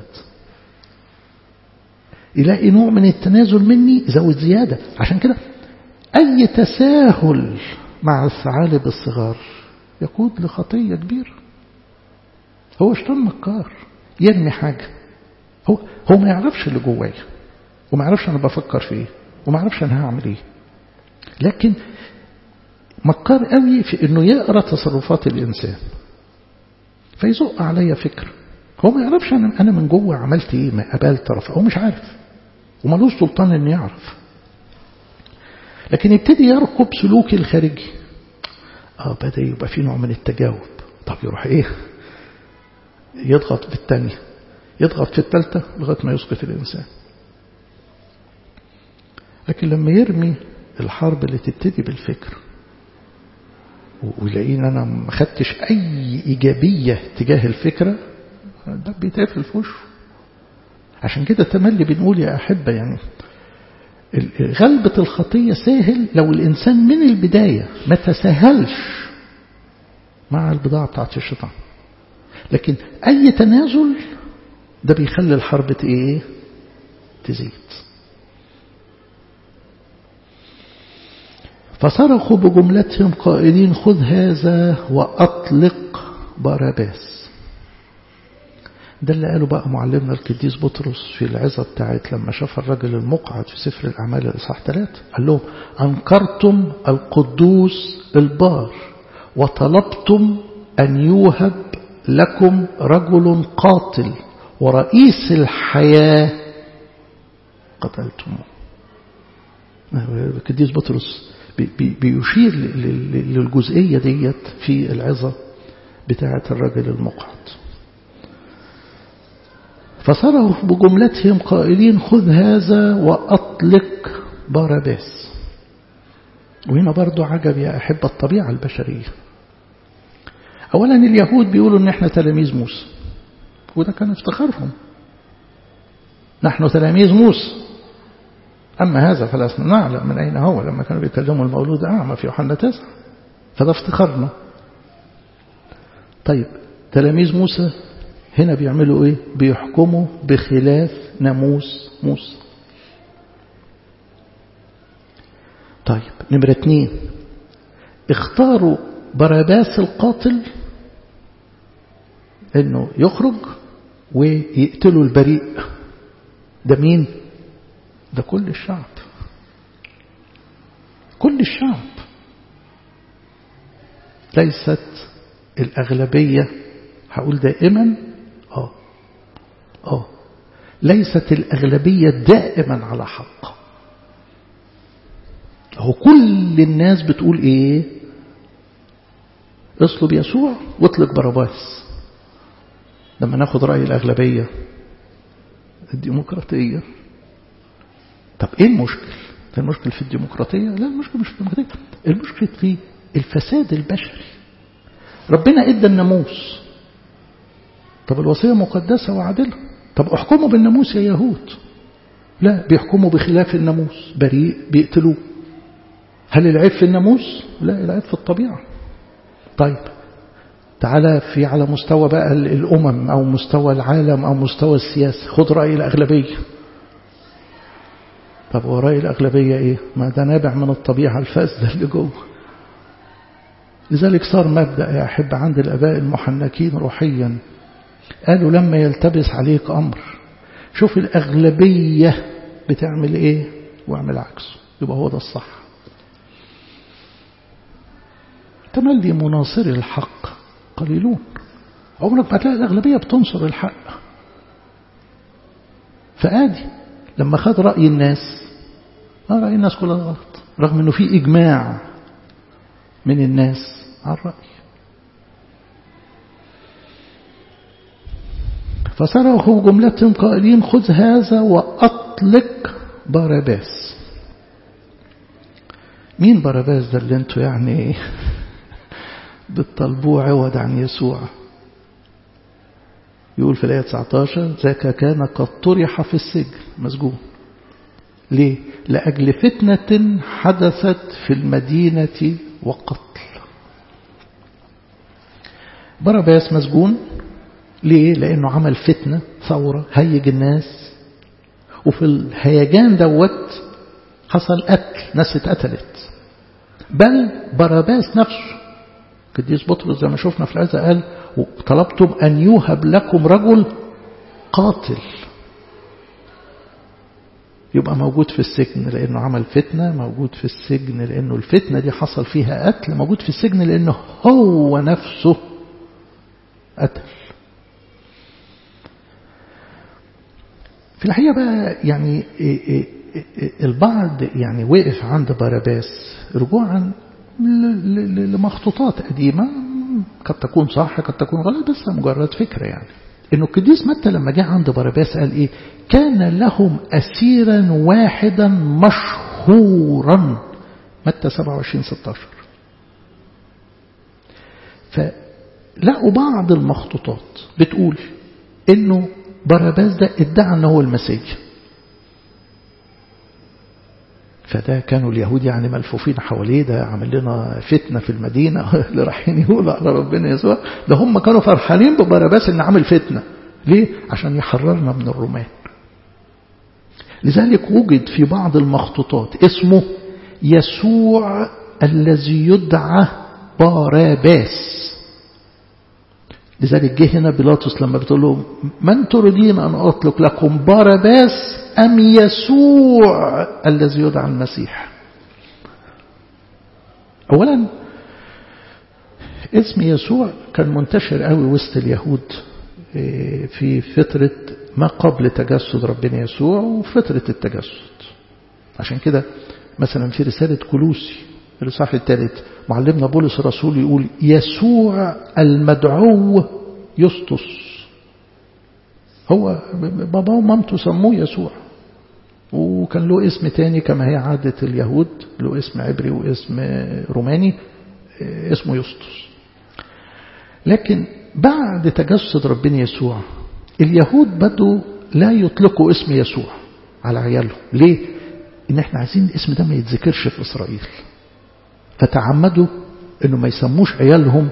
يلاقي نوع من التنازل مني زود زيادة. عشان كده أي تساهل مع الثعالب الصغار يقود لخطية كبيرة. هو شيطان مكار، يرمي حاجة هو ما يعرفش اللي جوايا، وما يعرفش أنا بفكر في إيه، وما يعرفش أنا هعمل إيه، لكن مكار قوي في إنه يقرأ تصرفات الإنسان فيزق عليا فكرة. هو ما يعرفش أنا من جوه عملت إيه، ما قبلت طرف، هو مش عارف ومالوش سلطان إنه يعرف، لكن يبتدي يركب سلوكي الخارجي. بدأ يبقى في نوع من التجاوب. طب يروح يضغط في الثانية، يضغط في الثالثة لغاية ما يسقط الإنسان. لكن لما يرمي الحرب اللي تبتدي بالفكر ويلاقين أنا ما خدتش أي إيجابية تجاه الفكرة، ده بيتقفل في وشه. عشان كده تملي بنقول يا أحبة يعني غلبة الخطية سهل لو الإنسان من البداية ما تساهلش مع البضاعة بتاعت الشيطان، لكن أي تنازل ده بيخلي الحرب تزيد. فصرخوا بجملتهم قائلين خذ هذا وأطلق باراباس. ده اللي قاله بقى معلمنا القديس بطرس في العظة بتاعت لما شاف الرجل المقعد في سفر الأعمال الإصحاح 3، قال لهم أنكرتم القدوس البار وطلبتم أن يوهب لكم رجل قاتل ورئيس الحياة قتلتموه. القديس بطرس بيشير للجزئية ديت في العظة بتاعت الرجل المقعد. فصرفوا بجملتهم قائلين خذ هذا وأطلق باراباس. وهنا برضو عجب يا أحب الطبيعة البشرية. أولا اليهود بيقولوا إن إحنا تلاميذ موسى، وده كان افتخارهم، نحن تلاميذ موسى، أما هذا فلسنا نعلم من أين هو، لما كانوا بيكلموا المولود أعمى في يوحنا 9، فده افتخارنا. طيب تلاميذ موسى هنا بيعملوا إيه؟ بيحكموا بخلاف ناموس موسى. طيب نمرة 2 اختاروا باراباس القاتل انه يخرج ويقتلوا البريء. ده مين؟ ده كل الشعب، كل الشعب، ليست الأغلبية. هقول دائما ليست الأغلبية دائما على حق. هو كل الناس بتقول ايه؟ اصلب يسوع واطلق باراباس. لما ناخد رأي الأغلبية الديمقراطية. طب ايه المشكل؟ المشكل في الديمقراطية؟ لا، المشكل مش في الديمقراطية، المشكل في الفساد البشري. ربنا ادى الناموس، طب الوصية مقدسة وعادلة، طب احكموا بالناموس يا يهود. لا، بيحكموا بخلاف الناموس، بريء بيقتلوه. هل العيب في الناموس؟ لا، العيب في الطبيعة. طيب تعالى في على مستوى بقى الأمم أو مستوى العالم أو مستوى السياسة، خد رأي الأغلبية. طب ورأي الأغلبية إيه؟ ما ده نابع من الطبيعة الفاسدة اللي جوه. لذلك صار مبدأ يا أحب عند الآباء المحنكين روحيا، قالوا لما يلتبس عليك أمر شوف الأغلبية بتعمل إيه واعمل عكسه، يبقى هو ده الصح. تملي مناصري الحق قليلون، عمرك ما تلاقي الأغلبية بتنصر الحق. فآدي لما خد رأي الناس، رأي الناس كلها غلط، رغم أنه في إجماع من الناس على الرأي. فصرخوا جملتهم قائلين خذ هذا وأطلق باراباس. مين باراباس ده اللي انتوا يعني بتطلبوه عوض عن يسوع؟ يقول في الآية 19 ذاك كان قد طرح في السجن مسجون. ليه؟ لأجل فتنة حدثت في المدينة وقتل. باراباس مسجون ليه؟ لأنه عمل فتنة، ثورة، هيج الناس، وفي الهيجان دوت حصل قتل، ناس اتقتلت. بل باراباس نفسه قديس بطرس زي ما شفنا في العزة قال طلبتم أن يوهب لكم رجل قاتل. يبقى موجود في السجن لأنه عمل فتنة، موجود في السجن لأنه الفتنة دي حصل فيها قتل، موجود في السجن لأنه هو نفسه قتل. في الحقيقة بقى يعني البعض يعني وقف عند باراباس رجوعا لمخطوطات قديمة، قد تكون صح قد تكون غلط، بس مجرد فكرة يعني. إنه القديس متى لما جاء عند باراباس قال إيه؟ كان لهم أسيرا واحدا مشهورا، متى 27-16. فلقوا بعض المخطوطات بتقول إنه باراباس ده ادعى أنه هو المسيح. فده كانوا اليهود يعني ملفوفين حواليه، ده عمل لنا فتنة في المدينة اللي رايحين يقولوا على ربنا يسوع. ده هم كانوا فرحانين بباراباس إن عمل فتنة. ليه؟ عشان يحررنا من الرومان. لذلك وجد في بعض المخطوطات اسمه يسوع الذي يدعى باراباس. لذلك جه هنا بيلاطس لما بتقول له من تريدين أن أطلق لكم باراباس أم يسوع الذي يدعى المسيح؟ أولا اسم يسوع كان منتشر قوي وسط اليهود في فترة ما قبل تجسد ربنا يسوع وفترة التجسد. عشان كده مثلا في رسالة كولوسي الإصحاح 3 معلمنا بولس الرسول يقول يسوع المدعو يسطس. هو بابا ومامته سموه يسوع، وكان له اسم تاني كما هي عادة اليهود، له اسم عبري واسم روماني اسمه يسطس. لكن بعد تجسد ربنا يسوع اليهود بدوا لا يطلقوا اسم يسوع على عيالهم. ليه؟ إن احنا عايزين الاسم ده ما يتذكرش في إسرائيل، فتعمدوا إنه ما يسموش عيالهم،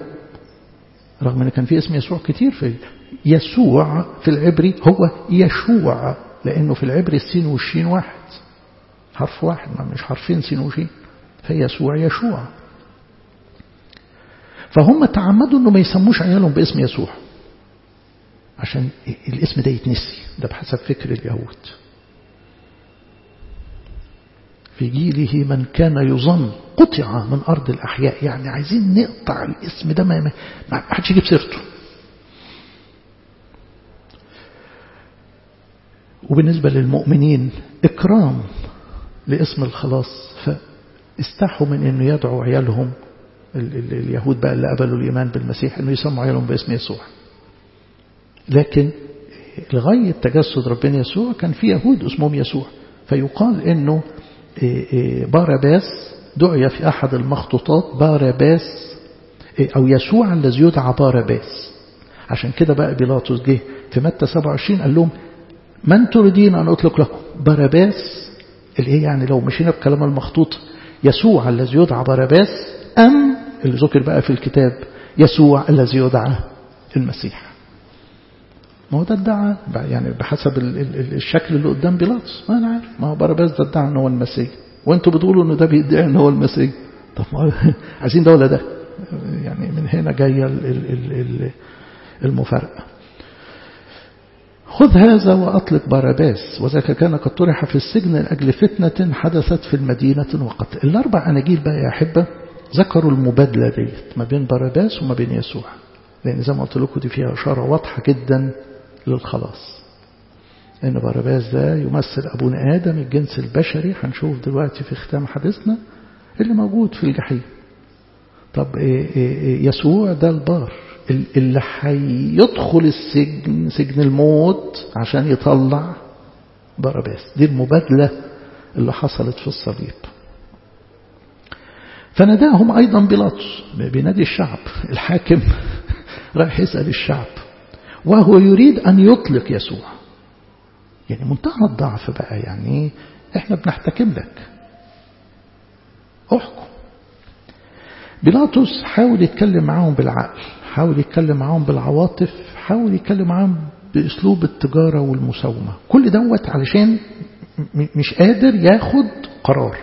رغم إن كان في اسم يسوع كتير. في يسوع في العبري هو يشوع، لأنه في العبري السين والشين واحد، حرف واحد، مش حرفين سين وشين، فيسوع يشوع. فهم تعمدوا أنه ما يسموش عيالهم باسم يسوع عشان الاسم ده يتنسي، ده بحسب فكر اليهود. في جيله من كان يظن قطع من أرض الأحياء، يعني عايزين نقطع الاسم ده، ما حدش يجيب سيرته. وبالنسبة للمؤمنين إكرام لاسم الخلاص، فاستحوا من أنه يدعوا عيالهم اليهود بقى اللي قبلوا الإيمان بالمسيح أنه يسموا عيالهم باسم يسوع. لكن لغاية تجسد ربنا يسوع كان في يهود اسمهم يسوع، فيقال أنه باراباس دعي في أحد المخطوطات باراباس أو يسوع الذي يدعى باراباس. عشان كده بقى بيلاطس جه في متى 27 قال لهم من تريدين أن أطلق لكم؟ باراباس، اللي هي يعني لو مشينا بكلام المخطوط يسوع الذي يدعى باراباس، أم اللي ذكر بقى في الكتاب يسوع الذي يدعى المسيح. ما هو ده ادعى يعني بحسب الشكل اللي قدام بيلاطس، ما أنا عارف، ما هو باراباس ده ادعى أنه هو المسيح، وأنتوا بتقولوا أنه ده بيدعي أنه هو المسيح. طب ما عايزين ده ولا ده؟ يعني من هنا جاية المفارقة. خذ هذا وأطلق باراباس، وذاك كان قد طرح في السجن لأجل فتنة حدثت في المدينة وقتل. الأربع أناجيل بقى يا أحبة ذكروا المبادلة ديت ما بين باراباس وما بين يسوع، لأن زي ما قلت لكم دي فيها إشارة واضحة جدا للخلاص، لأن باراباس ده يمثل أبونا آدم الجنس البشري، هنشوف دلوقتي في ختام حديثنا اللي موجود في الجحيم. طب يسوع ده البار اللي هيدخل السجن، سجن الموت، عشان يطلع باراباس. دي المبادلة اللي حصلت في الصليب. فناداهم أيضا بيلاطس، بينادي الشعب، الحاكم رايح يسأل الشعب وهو يريد أن يطلق يسوع. يعني منتهى الضعف بقى، يعني احنا بنحتكم لك، احكم. بيلاطس حاول يتكلم معاهم بالعقل، حاول يتكلم معاهم بالعواطف، حاول يتكلم معاهم بأسلوب التجارة والمساومة، كل دوت علشان مش قادر ياخد قرار.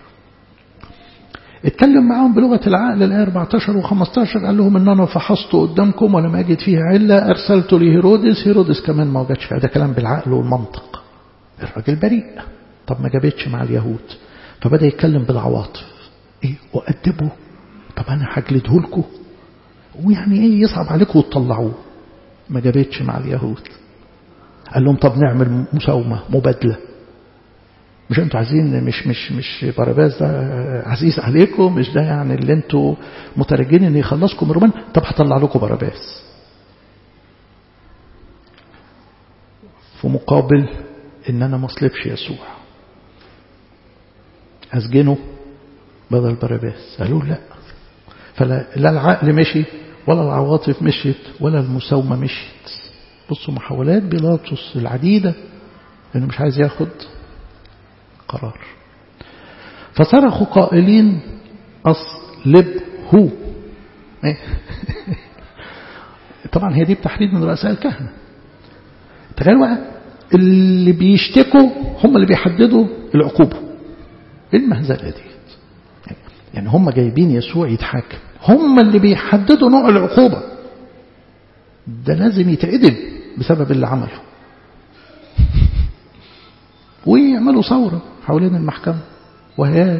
اتكلم معاهم بلغة العقل. الآية 14 و15 قال لهم إن أنا فحصت قدامكم ولم أجد فيها علة، أرسلت لهيرودس، هيرودس كمان ما وجدش فيها. ده كلام بالعقل والمنطق، الراجل بريء. طب ما جابتش مع اليهود، فبدأ يتكلم بالعواطف. إيه وأدبه؟ طب أنا هجلده لكم، ويعني إيه يصعب عليكم وتطلعوه. ما جابتش مع اليهود. قال لهم طب نعمل مساومة، مبادلة. مش انتوا عايزين، مش باراباس ده عزيز عليكم، مش ده يعني اللي انتوا مترجين ان يخلصكم الرومان، طب هطلع لكم باراباس في مقابل ان انا ما اصلبش يسوع، اسجنه بدل باراباس. قالوا لا. فلا العقل مشي ولا العواطف مشيت ولا المساومة مشيت. بصوا محاولات بيلاطس العديدة انه مش عايز ياخد قرار. فصرخوا قائلين أصلبه. طبعا هي دي بتحديد من رؤساء الكهنة. تخيلوا بقى اللي بيشتكوا هم اللي بيحددوا العقوبة. ايه المهزلة دي؟ يعني هم جايبين يسوع يتحاكم، هم اللي بيحددوا نوع العقوبة. ده لازم يتعدم بسبب اللي عمله، ويعملوا ثورة حوالين المحكمة وهياج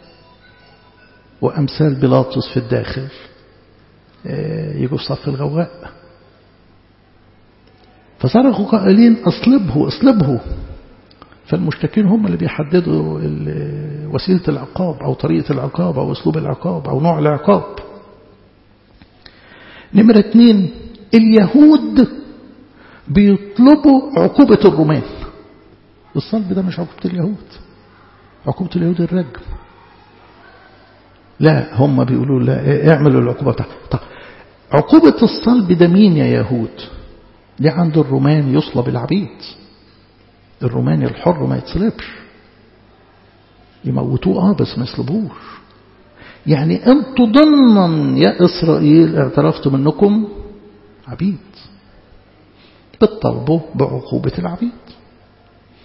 وأمثال بيلاطس في الداخل يجوا في صف الغواء. فصرخوا قائلين أصلبه أصلبه. فالمشتكين هم اللي بيحددوا وسيلة العقاب أو طريقة العقاب أو أسلوب العقاب أو نوع العقاب. نمرة 2، اليهود بيطلبوا عقوبة الرومان. الصلب ده مش عقوبة اليهود، عقوبة اليهود الرجم. لا، هم بيقولوا لا، اعملوا العقوبة بتاعها. طب عقوبة الصلب ده مين يا يهود؟ دي عند الرومان يصلب العبيد. الروماني الحر ما يتصلبش، يموتوه بس ما يصلبوش. يعني انتوا ضمن يا إسرائيل اعترفتم انكم عبيد، بتطالبوا بعقوبة العبيد.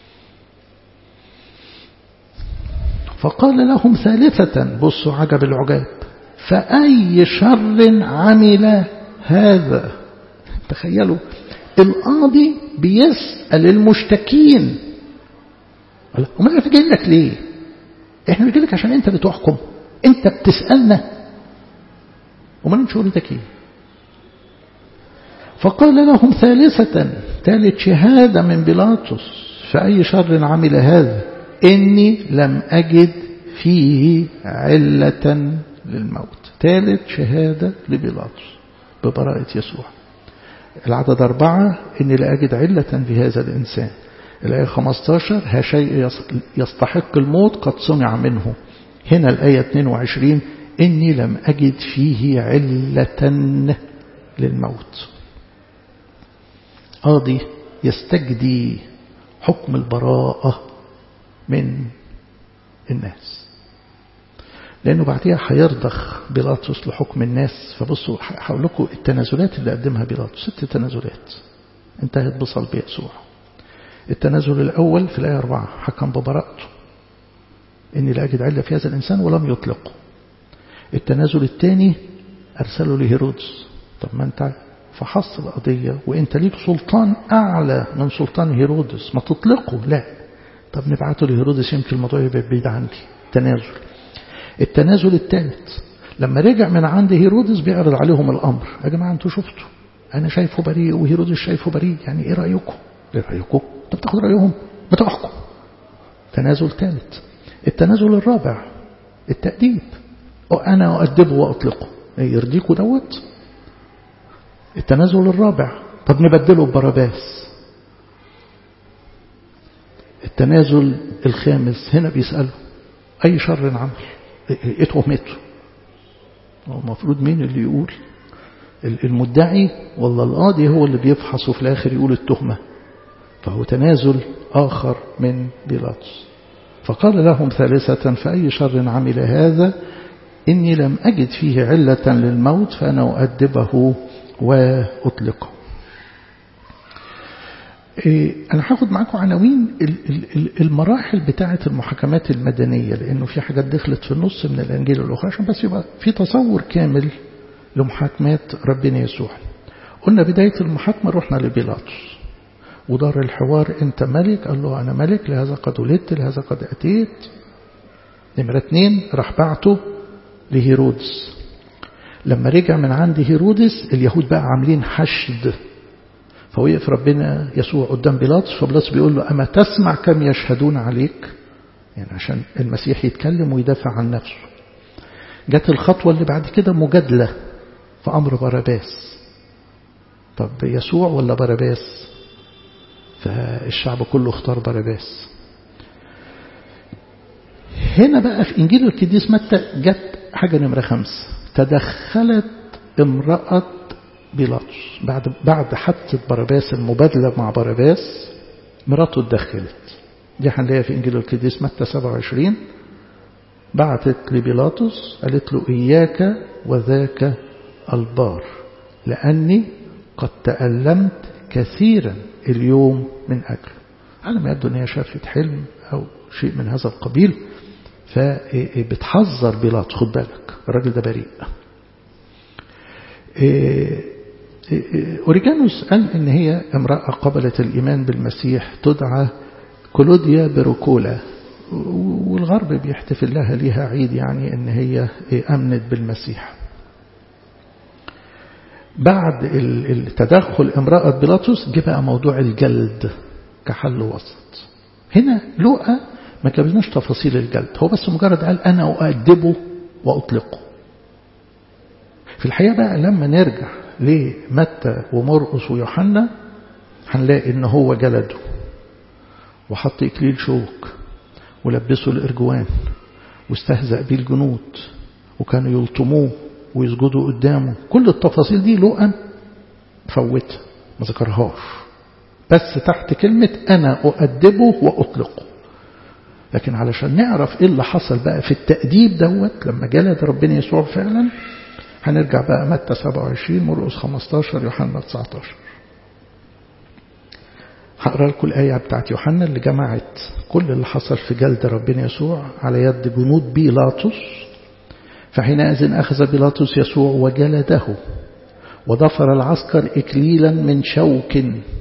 فقال لهم ثالثة، بصوا عجب العجاب، فأي شر عمل هذا. تخيلوا القاضي بيسأل المشتكين، وما احنا جايين لك ليه؟ احنا بنجي لك عشان انت بتحكم، انت بتسألنا، وما نشغلتك ايه؟ فقال لهم ثالثة، ثالث شهادة من بيلاطس، فأي شر عمل هذا إني لم أجد فيه علة للموت. ثالث شهادة لبيلاطس ببراءة يسوع. العدد 4 إني لا أجد علة في هذا الإنسان. الآية 15 ها شيء يستحق الموت قد صنع منه. هنا الآية 22 إني لم أجد فيه علة للموت. قاضي يستجدي حكم البراءة من الناس، لأنه بعدها هيرضخ بيلاطس لحكم الناس. فبصوا هقول لكم التنازلات اللي قدمها بيلاطس، 6 تنازلات انتهت بصلب يسوع. التنازل الأول في الآية 4 حكم ببراءته، إني لا أجد علة في هذا الإنسان ولم يطلقه. التنازل الثاني أرسله لهيرودس، طب ما أنت فحص القضية وإنت ليك سلطان أعلى من سلطان هيرودس، ما تطلقه. لا، طب نبعته لهيرودس يمكن الموضوع يبقى بعيد عني. تنازل. التنازل الثالث لما رجع من عند هيرودس بيعرض عليهم الأمر، يا جماعة أنتوا شفتوا أنا شايفه بريء وهيرودس شايفه بريء، يعني إيه رأيكم؟ إيه رأيكم؟ أنت بتاخد رأيهم ما تحكم. تنازل ثالث. التنازل الرابع التأديب، أنا أؤدبه وأطلقه، يرضيكوا دوت؟ التنازل الرابع طب نبدله ببراباس. التنازل الخامس هنا بيسأله أي شر عمل، إيه تهمته؟ المفروض مين اللي يقول؟ المدعي ولا القاضي هو اللي بيفحص وفي الآخر يقول التهمة؟ فهو تنازل آخر من بيلاطس. فقال لهم ثالثة فأي شر عمل هذا إني لم أجد فيه علة للموت فأنا أؤدبه وأطلقه. أنا هاخد معاكم عناوين المراحل بتاعة المحاكمات المدنية، لأنه في حاجات دخلت في النص من الأنجيل الأخرى عشان بس يبقى في تصور كامل لمحاكمات ربنا يسوع. قلنا بداية المحاكمة رحنا لبيلاطس ودار الحوار، أنت ملك؟ قال له أنا ملك، لهذا قد ولدت، لهذا قد أتيت. نمرة 2 راح بعته لهيرودس. لما رجع من عند هيرودس اليهود بقى عاملين حشد، فوقف ربنا يسوع قدام بيلاطس، فبيلاطس بيقول له أما تسمع كم يشهدون عليك؟ يعني عشان المسيح يتكلم ويدافع عن نفسه. جت الخطوة اللي بعد كده مجادلة في أمر باراباس. طب يسوع ولا باراباس؟ فالشعب كله اختار باراباس. هنا بقى في إنجيل القديس متى جت حاجة نمرة 5، تدخلت امرأة بيلاطس بعد حادثة باراباس، المبادلة مع باراباس مراته اتدخلت. دي هنلاقيها في إنجيل القديس متى 27. بعتت لبيلاطس قالت له إياك وذاك البار لأني قد تألمت كثيرا اليوم من أجله. على ما يبدو أن هي شافت حلم أو شيء من هذا القبيل، فبتحذر بيلاطس خد بالك الراجل ده بريء. أوريجانوس قال إن هي امرأة قبلت الإيمان بالمسيح تدعى كلوديا بروكولا، والغرب بيحتفل لها ليها عيد، يعني إن هي أمنت بالمسيح. بعد التدخل امرأة بيلاطس جه بقى موضوع الجلد كحل وسط. هنا لوقا ما جابلناش تفاصيل الجلد، هو بس مجرد قال أنا أؤدبه وأطلقه. في الحقيقة بقى لما نرجع لمتى ومرقس ويوحنا هنلاقي إن هو جلده وحط إكليل شوك ولبسه الإرجوان واستهزأ بيه الجنود وكانوا يلطموه ويسجدوا قدامه. كل التفاصيل دي لوقا فوتها ما ذكرهاش، بس تحت كلمة أنا أؤدبه وأطلقه. لكن علشان نعرف إيه اللي حصل بقى في التأديب دوت لما جلد ربنا يسوع فعلا هنرجع بقى متى 27 مرقس 15 يوحنا 19. هقرأ لكم الآية بتاعت يوحنا اللي جمعت كل اللي حصل في جلد ربنا يسوع على يد جنود بيلاطس. فحينئذ أخذ بيلاطس يسوع وجلده وضفر العسكر إكليلا من شوك.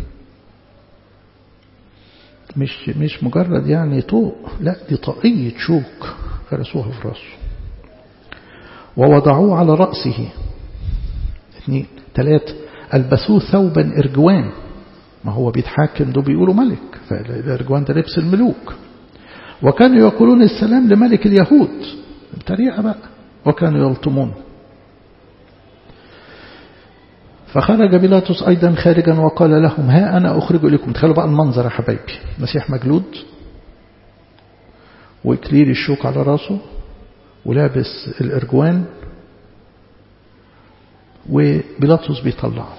مش مجرد يعني طوق، لا دي طاقية شوك فرسوها في رأسه. ووضعوه على رأسه. 2 3 ألبسوه ثوبا إرجوان. ما هو بيتحاكم ده بيقولوا ملك، فالإرجوان ده لبس الملوك. وكانوا يقولون السلام لملك اليهود بطريقة بقى، وكانوا يلطمون. فخرج بيلاطس أيضا خارجا وقال لهم ها أنا أخرج لكم. تخيلوا بقى المنظر يا حبايبي، مسيح مجلود وإكليل الشوك على راسه ولابس الإرجوان وبيلاطس بيطلعه.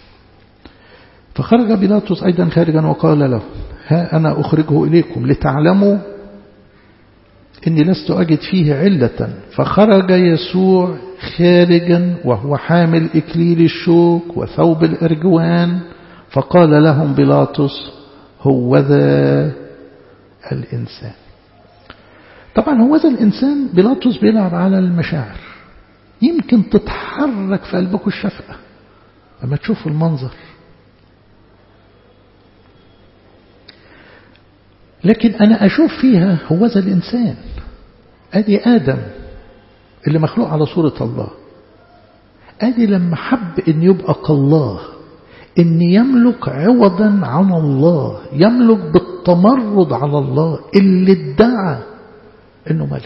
فخرج بيلاطس أيضا خارجا وقال له ها أنا أخرجه إليكم لتعلموا إني لست أجد فيه علة. فخرج يسوع خارجا وهو حامل إكليل الشوك وثوب الإرجوان. فقال لهم بيلاطس هوذا الإنسان. طبعا هوذا الإنسان بيلاطس بيلعب على المشاعر، يمكن تتحرك في قلبكم الشفقة لما تشوفوا المنظر. لكن أنا أشوف فيها هوذا الإنسان. أدي آدم اللي مخلوق على صورة الله، أدي لما حب أن يبقى كالله، أن يملك عوضا عن الله، يملك بالتمرد على الله اللي ادعى أنه ملك.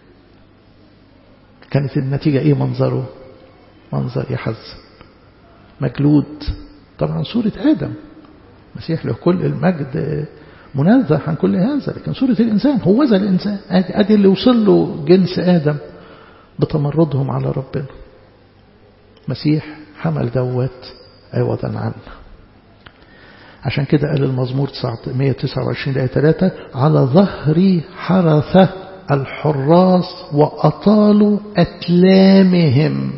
كانت النتيجة إيه؟ منظره منظر يحزن، مجلود طبعا صورة آدم. مسيح له كل المجد منزه عن كل هذا، لكن صورة الإنسان هوذا الإنسان. أدي اللي وصل له جنس آدم بتمردهم على ربنا. مسيح حمل دوت عوضا عنه. عشان كده قال المزمور 129 آية 3 على ظهري حرث الحراس وأطالوا أتلامهم.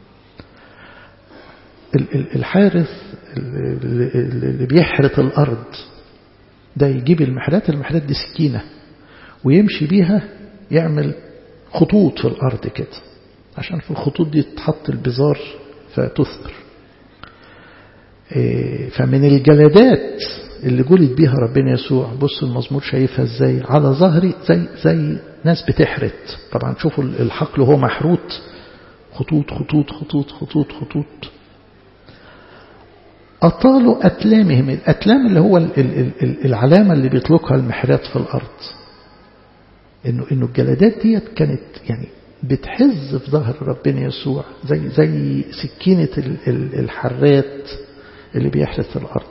الحارث اللي بيحرث الأرض ده يجيب المحرات دي سكينة ويمشي بيها، يعمل خطوط في الأرض كده عشان في الخطوط دي تحط البزار فتثمر. فمن الجلدات اللي جلد بيها ربنا يسوع، بص المزمور شايفها ازاي، على ظهري زي ناس بتحرت. طبعا شوفوا الحقل هو محروت، خطوط خطوط خطوط خطوط خطوط. أطالوا أتلامهم. الأتلام اللي هو العلامة اللي بيطلقها المحرات في الأرض، إنه الجلدات ديت كانت يعني بتحز في ظهر ربنا يسوع زي سكينة الحرات اللي بيحرث في الأرض.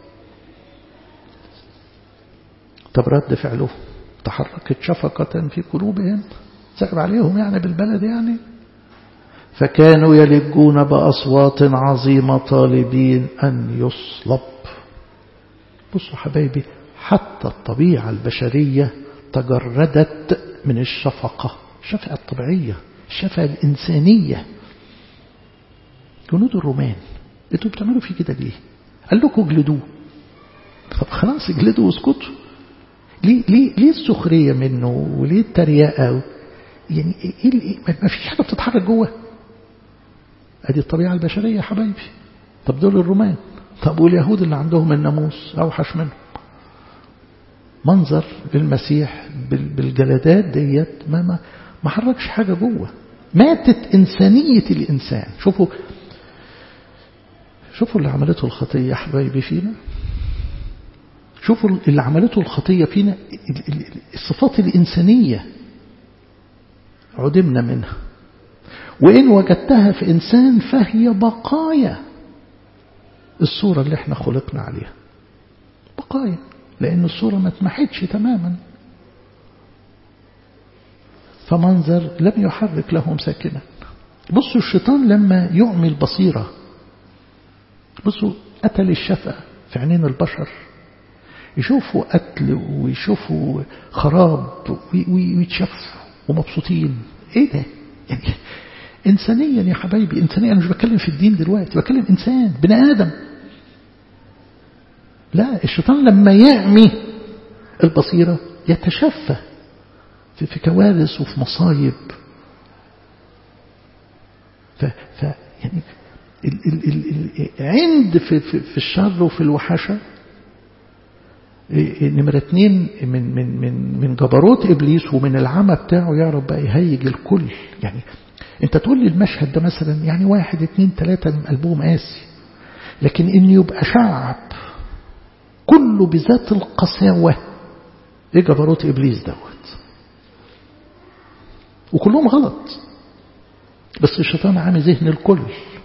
طب رد فعله تحركت شفقة في قلوبهم، سأل عليهم يعني بالبلد يعني. فكانوا يلجون بأصوات عظيمة طالبين أن يصلب. بصوا حبايبي، حتى الطبيعة البشرية تجردت من الشفقة، الشفقة الطبيعية، الشفقة الإنسانية. جنود الرومان انتوا بتعملوا فيه كده ليه؟ قال لكم اجلدوه. طب خلاص اجلدوا واسكتوا. ليه السخرية منه وليه التريقة؟ يعني ما فيش حاجة بتتحرك جوه. ادي الطبيعة البشرية يا حبايبي. طب دول الرومان، طب واليهود اللي عندهم الناموس اوحش منهم. منظر المسيح بالجلدات ديت ما حركش حاجة جوه. ماتت إنسانية الإنسان. شوفوا اللي عملته الخطية يا حبايبي فينا. شوفوا اللي عملته الخطية فينا، الصفات الإنسانية عدمنا منها. وإن وجدتها في إنسان فهي بقايا الصورة اللي احنا خلقنا عليها، بقايا، لأن الصورة ما اتمحتش تماما. فمنظر لم يحرك لهم ساكنا. بصوا الشيطان لما يعمي البصيرة، بصوا قتل الشفقة في عينين البشر، يشوفوا قتل ويشوفوا خراب ويتشفوا ومبسوطين. ايه ده يعني؟ إنسانيا يا حبايبي، إنسانيا. أنا مش بتكلم في الدين دلوقتي، بتكلم إنسان، بني آدم. لا، الشيطان لما يعمي البصيرة يتشفى في كوارث وفي مصايب. يعني عند في الشر وفي الوحشة. نمرة 2 من جبروت إبليس ومن العمى بتاعه يعرف بقى يهيج الكل. يعني انت تقول لي المشهد ده مثلا يعني 1 2 3 من قلبهم قاسي، لكن ان يبقى شعب كله بذات القساوة، ايه جبروت إبليس دوت؟ وكلهم غلط، بس الشيطان عامل ذهن الكل.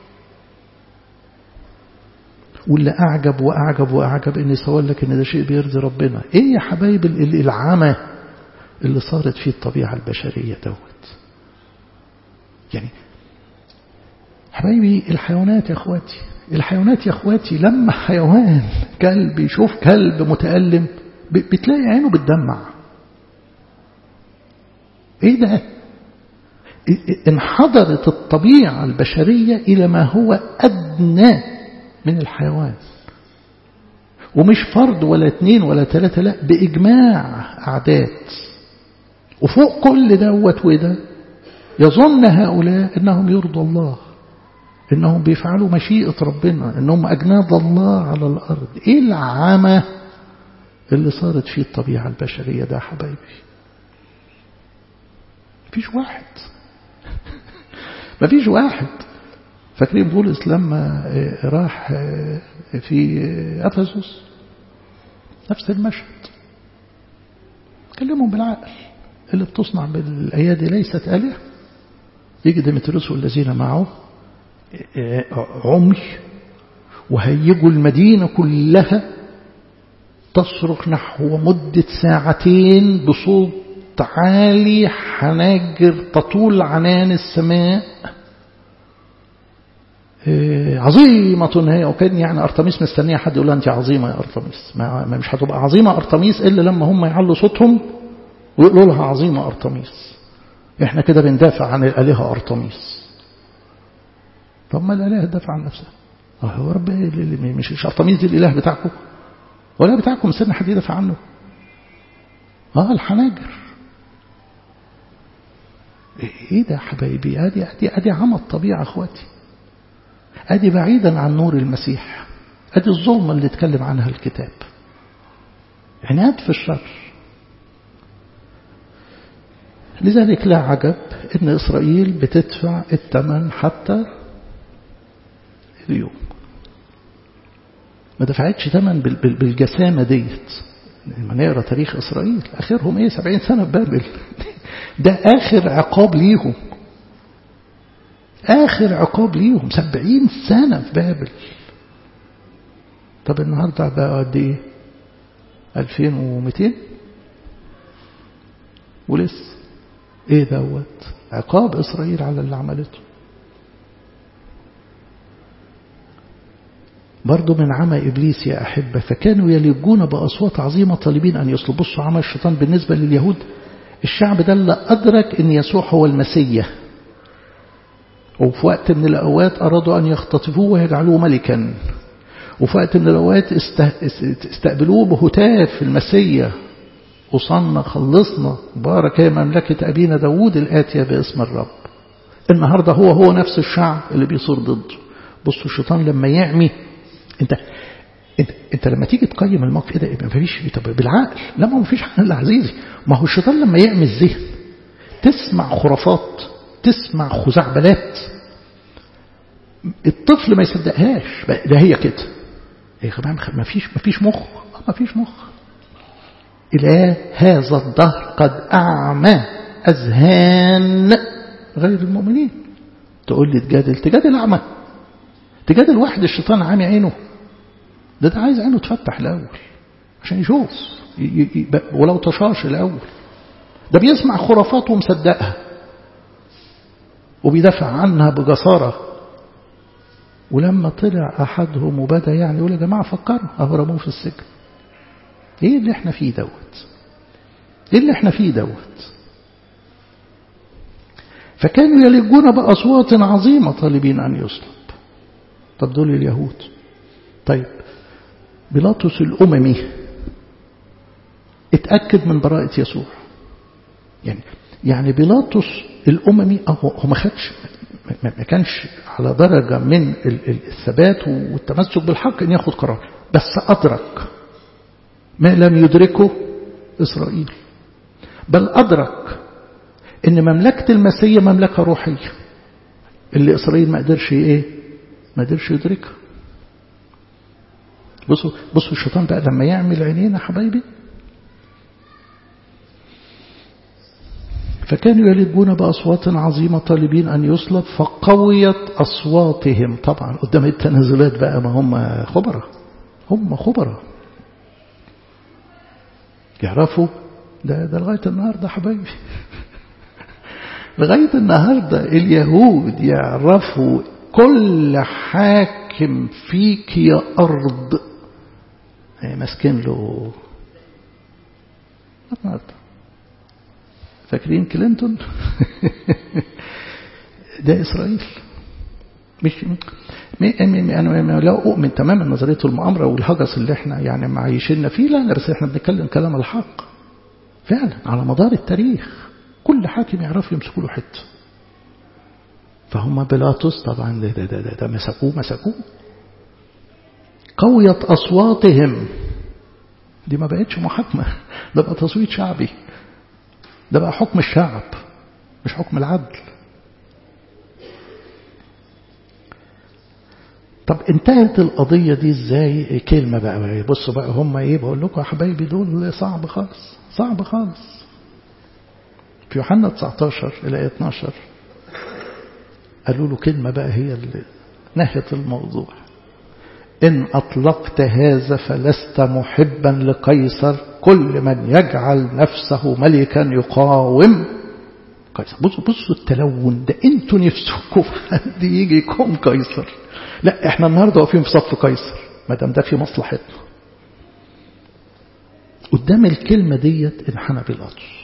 واللي أعجب وأعجب وأعجب إني سأقول لك إن ده شيء بيرضي ربنا. إيه يا حبايب العمى اللي صارت فيه الطبيعة البشرية دوت؟ يعني حبايبي الحيوانات يا أخواتي، الحيوانات يا أخواتي، لما حيوان كلب يشوف كلب متألم بتلاقي عينه بتدمع. إيه ده؟ انحدرت الطبيعة البشرية إلى ما هو أدنى من الحيوان، ومش فرد ولا 2 ولا 3، لا، بإجماع أعداد. وفوق كل دوت وده يظن هؤلاء إنهم يرضوا الله، إنهم بيفعلوا مشيئة ربنا، إنهم أجناد الله على الأرض. إيه العمى اللي صارت فيه الطبيعة البشرية ده حبايبي؟ مفيش واحد مفيش واحد. فاكرين بولس لما راح في أفسس نفس المشهد، كلمهم بالعقل، اللي بتصنع بالأيادي ليست آلهة. يجي ديمتريوس والذين معه عمي وهيجوا المدينة كلها تصرخ نحو مدة 2 بصوت عالي، حناجر تطول عنان السماء، عظيمة هي. وكان يعني أرتميس مستنية حد يقول أنت عظيمة يا أرتميس. ما مش هتبقى عظيمة أرتميس إلا لما هم يعلوا صوتهم ويقولوا لها عظيمة أرتميس. إحنا كده بندافع عن الآلهة أرتميس. طب ما الآلهة تدافع عن نفسها. هو رب مش أرتميس دي الإله بتاعكم ولا بتاعكم مستني حد يدافع عنه؟ الحناجر. إيه ده حبايبي؟ أدي عمى الطبيعة أخواتي، أدي بعيدا عن نور المسيح، أدي الظلمة اللي اتكلم عنها الكتاب، عناد في الشر. لذلك لا عجب إن إسرائيل بتدفع الثمن حتى اليوم. ما دفعتش ثمن بالجسامة ديت. لما نقرأ تاريخ إسرائيل آخرهم 70 سنة في بابل. ده آخر عقاب ليهم، آخر عقاب ليهم 70 سنة في بابل. طب النهاردة بقى قد إيه؟ 2200 ولسه. إيه دوت؟ عقاب إسرائيل على اللي عملته. برضو من عمى إبليس يا أحبة، فكانوا يلجون بأصوات عظيمة طالبين أن يصلبوا. بصوا عمى الشيطان بالنسبة لليهود، الشعب ده اللي أدرك أن يسوع هو المسيح، وفي وقت من الأوقات أرادوا أن يختطفوه ويجعلوه ملكا، وفي وقت من الأوقات استقبلوه بهتاف المسيح، وصلنا خلصنا بارك يا مملكة أبينا داود الآتية باسم الرب. النهاردة هو نفس الشعب اللي بيصير ضده. بصوا الشيطان لما يعمي، انت لما تيجي تقيم الموقف ده ما فيش بالعقل، لا ما فيش حل عزيزي. ما هو الشيطان لما يعمي الذهن تسمع خرافات، تسمع خزعبلات، الطفل ما يصدقهاش. ده هي كده يا جماعه، ما فيش مخ، ما فيش مخ. إلى هذا الدهر قد أعمى أذهان غير المؤمنين. تقول لي تجادل أعمى، تجادل واحد الشيطان عامي عينه. ده عايز عينه تفتح الأول عشان يشوف ولو طشاش الأول. ده بيسمع خرافات ومصدقها وبيدافع عنها بجسارة. ولما طلع أحدهم وبدأ يعني يقول يا جماعة فكروا، أهرموه في السجن. إيه اللي احنا فيه دوت؟ إيه اللي احنا فيه دوت؟ فكانوا يلجون بأصوات عظيمة طالبين أن يصلب. طب دول اليهود. طيب بيلاطس الأممي اتأكد من براءة يسوع. يعني بيلاطس الأممي هو ما خدش، ما كانش على درجة من الثبات والتمسك بالحق ان ياخد قرار، بس أدرك ما لم يدركه إسرائيل، بل أدرك ان مملكة المسيح مملكة روحية اللي إسرائيل ما قدرش يدركها. بصوا الشيطان بقى لما يعمل عينينا حبايبي. فكانوا يلبون بأصوات عظيمة طالبين أن يصلب، فقويت أصواتهم. طبعا قدام التنازلات بقى، ما هم خبرة يعرفوا ده لغاية النهاردة حبايبي. لغاية النهاردة اليهود يعرفوا كل حاكم فيك يا أرض ماسكين له النهاردة. فاكرين كلينتون؟ ده إسرائيل. مش أنا لا أؤمن تماما نظرية المؤامرة والهجس اللي احنا يعني معيشنا فيه، لا، بس احنا بنتكلم كلام الحق. فعلا على مدار التاريخ كل حاكم يعرف يمسكوا له حته. فهم بيلاطس طبعا ده مسكوه. قويت أصواتهم. دي ما بقتش محاكمة، ده بقى تصويت شعبي، ده بقى حكم الشعب مش حكم العدل. طب انتهت القضية دي ازاي؟ كلمة بقى، بصوا بقى هم ايه، بقول لكم يا حبايبي دول صعب خالص. في يوحنا 19 إلى 12 قالوا له كلمة بقى هي اللي نهت الموضوع. إن أطلقت هذا فلست محبا لقيصر، كل من يجعل نفسه ملكا يقاوم قيصر. بصوا التلون ده، انتوا نفسكم حد يجي يقوم قيصر، لا احنا النهارده واقفين في صف قيصر ما دام ده في مصلحتنا. قدام الكلمة ديت انحنى بيلاطس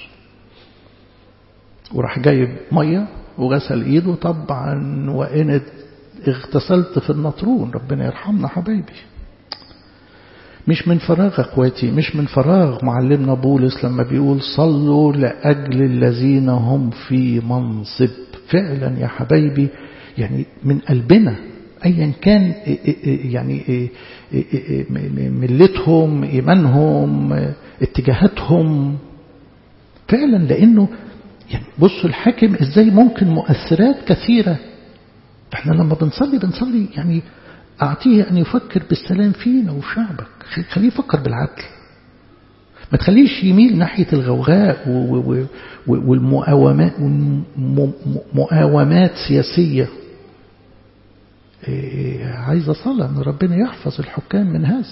وراح جايب ميه وغسل ايده طبعا، وإن اغتسلت في النطرون. ربنا يرحمنا حبايبي. مش من فراغ اخواتي، مش من فراغ معلمنا بولس لما بيقول صلوا لأجل الذين هم في منصب. فعلا يا حبايبي، يعني من قلبنا ايا كان يعني ملتهم، ايمانهم، اتجاهاتهم، فعلا. لانه يعني بصوا الحاكم ازاي ممكن مؤثرات كثيرة. احنا لما بنصلي يعني اعطيه ان يفكر بالسلام فينا وشعبك، خليه يفكر بالعدل، ما تخليش يميل ناحية الغوغاء والمؤاومات سياسية. عايز أصلي أن ربنا يحفظ الحكام من هذا.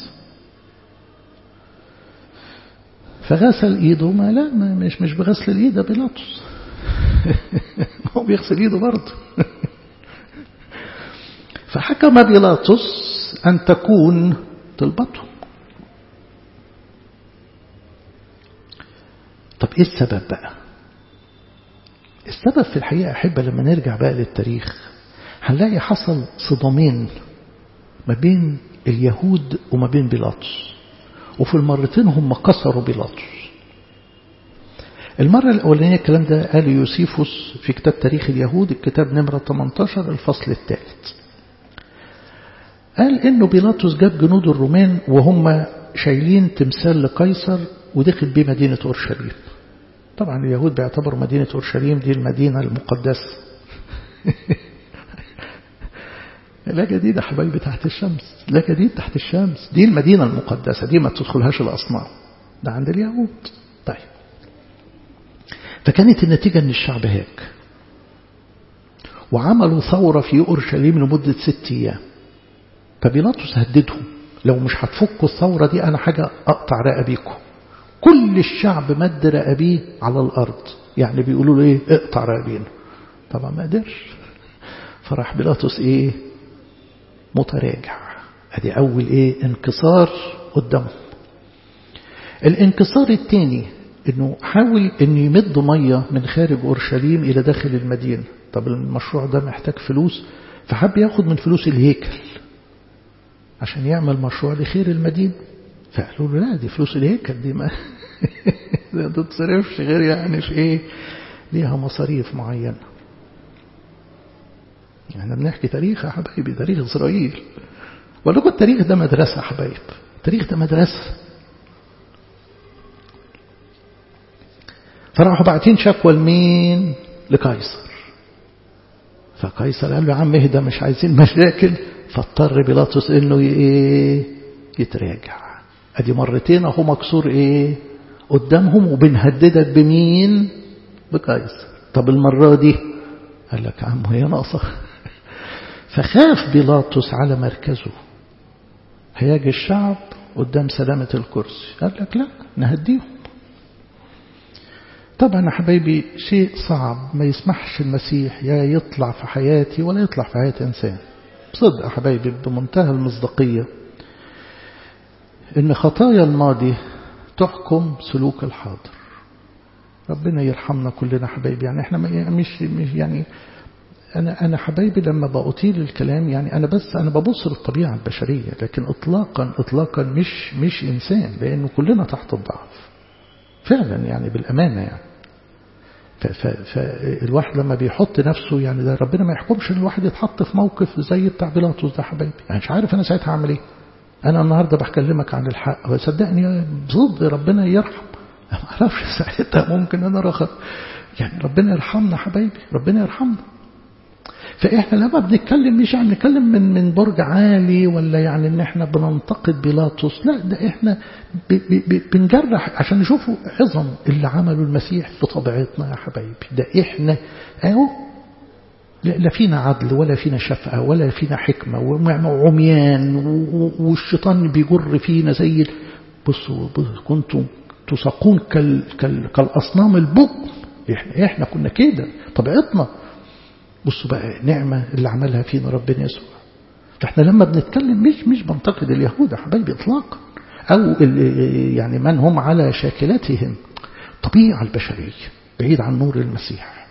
فغسل إيده، ما لا مش بغسل الإيد ده بيلاطس. هو بيغسل إيده برضه. فحكم بيلاطس أن تكون طلبته. طب إيه السبب بقى؟ السبب في الحقيقة أحبة لما نرجع بقى للتاريخ هنلاقي حصل صدامين ما بين اليهود وما بين بيلاطس، وفي المرتين هم كسروا بيلاطس. المرة الأولانية الكلام ده قال يوسيفوس في كتاب تاريخ اليهود الكتاب نمرة 18 الفصل الثالث. قال إنه بيلاطس جاب جنود الرومان وهم شايلين تمثال لقيصر ودخل بيه مدينة أورشليم. طبعا اليهود بيعتبروا مدينة أورشليم دي المدينة المقدسة. لا جديد يا حبايبي تحت الشمس، لا جديد تحت الشمس، دي المدينة المقدسة، دي ما تدخلهاش الأصنام، ده عند اليهود. طيب، فكانت النتيجة ان الشعب هاك وعملوا ثورة في أورشليم لمدة 6 أيام. فبيلاطس هددهم لو مش هتفكوا الثورة دي أنا حاجة أقطع رقبيكم. كل الشعب مد رقبيه على الأرض، يعني بيقولوا له إيه؟ اقطع رقبينا. طبعا ما قدرش. فراح بيلاطس إيه؟ متراجع. ادي أول إيه؟ انكسار قدامهم. الانكسار الثاني إنه حاول إنه يمد مية من خارج أورشليم إلى داخل المدينة. طب المشروع ده محتاج فلوس، فحب ياخد من فلوس الهيكل. عشان يعمل مشروع لخير المدينة. فقالوا له لا، دي فلوس الهيكل دي ما تتصرفش غير يعني في ايه، ليها مصاريف معينة. يعني بنحكي تاريخ يا حبايبي، تاريخ إسرائيل. ولكن التاريخ ده مدرسة يا حبايب، التاريخ ده مدرسة. فراحوا باعتين شكوى لمين؟ لقيصر. فقيصر قال له يا عم اهدى، مش عايزين مشاكل. فاضطر بيلاطس انه يتراجع. ادي مرتين اهو مكسور ايه قدامهم، وبنهددك بمين؟ بقيصر. طب المرة دي قال لك يا عم هي ناقصة. فخاف بيلاطس على مركزه، هيجي الشعب قدام سلامة الكرسي. قال لك لا، نهديهم. طبعا يا حبايبي شيء صعب، ما يسمحش المسيح يا يطلع في حياتي ولا يطلع في حياة إنسان. بصدق يا حبايبي بمنتهى المصداقية إن خطايا الماضي تحكم سلوك الحاضر. ربنا يرحمنا كلنا حبايبي. يعني احنا مش يعني أنا حبايبي لما بأطيل الكلام، يعني أنا ببص للطبيعة البشرية، لكن إطلاقا مش إنسان، لأنه كلنا تحت الضعف فعلا، يعني بالأمانة. يعني فالواحد لما بيحط نفسه، يعني ده ربنا ما يحكمش ان الواحد يتحط في موقف زي بتاع بيلاطس ده حبايبي. يعني مش عارف انا ساعتها هعمل ايه. انا النهارده بكلمك عن الحق، صدقني بصدق ربنا يرحم. ما اعرفش ساعتها ممكن انا رخص. يعني ربنا يرحمنا حبايبي، ربنا يرحمنا. فإحنا لما بنتكلم مش يعني نتكلم من برج عالي، ولا يعني إن إحنا بننتقد بيلاطس. لا، ده إحنا بنجرح عشان نشوفوا عظم اللي عمله المسيح في طبيعتنا يا حبايبي. ده إحنا أهو لا فينا عدل ولا فينا شفقة ولا فينا حكمة، وعميان، والشيطان بيجر فينا زي بصوا كنتم تساقون كالأصنام البكم. إحنا كنا كده طبيعتنا. بصوا بقى نعمة اللي عملها فينا ربنا يسوع. فاحنا لما بنتكلم مش بنتقد اليهود يا حبايبي اطلاقا، او يعني من هم على شاكلتهم، طبيعة البشرية بعيد عن نور المسيح.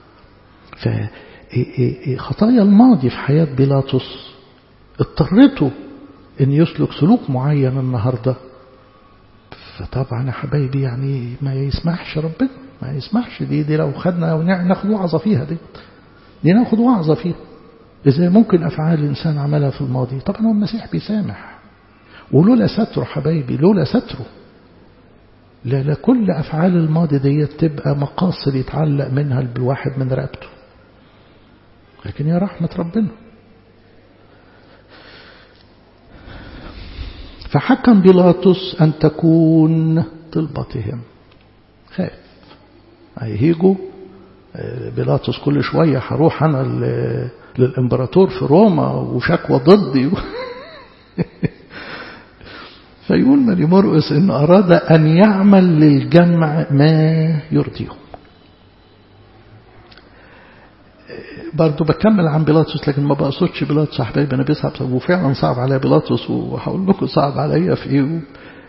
فخطايا الماضي في حياة بيلاطس اضطرته ان يسلك سلوك معين النهاردة. فطبعا يا حبايبي يعني ما يسمحش ربنا، ما يسمحش. دي لو خدنا ناخد وعظة فيها، دي ناخد وعظة فيها. إذا ممكن أفعال الإنسان عملها في الماضي، طبعا هو المسيح بيسامح. ولولا ستره حبايبي، لولا ستره لا كل أفعال الماضي دي تبقى مقاصد يتعلق منها بالواحد من رقبته. لكن يا رحمة ربنا. فحكم بيلاطس أن تكون طلبتهم. خاف هيهيجوا بيلاطس كل شوية هروح أنا للإمبراطور في روما وشكوى ضدي. فيقول ماري مرقس إن أراد أن يعمل للجمع ما يرضيهم. برضو بكمل عن بيلاطس، لكن ما بقصدش بيلاطس حبايبي. أنا بيصعب، وفعلا صعب على بيلاطس، وهقول لكم صعب عليا في إيه.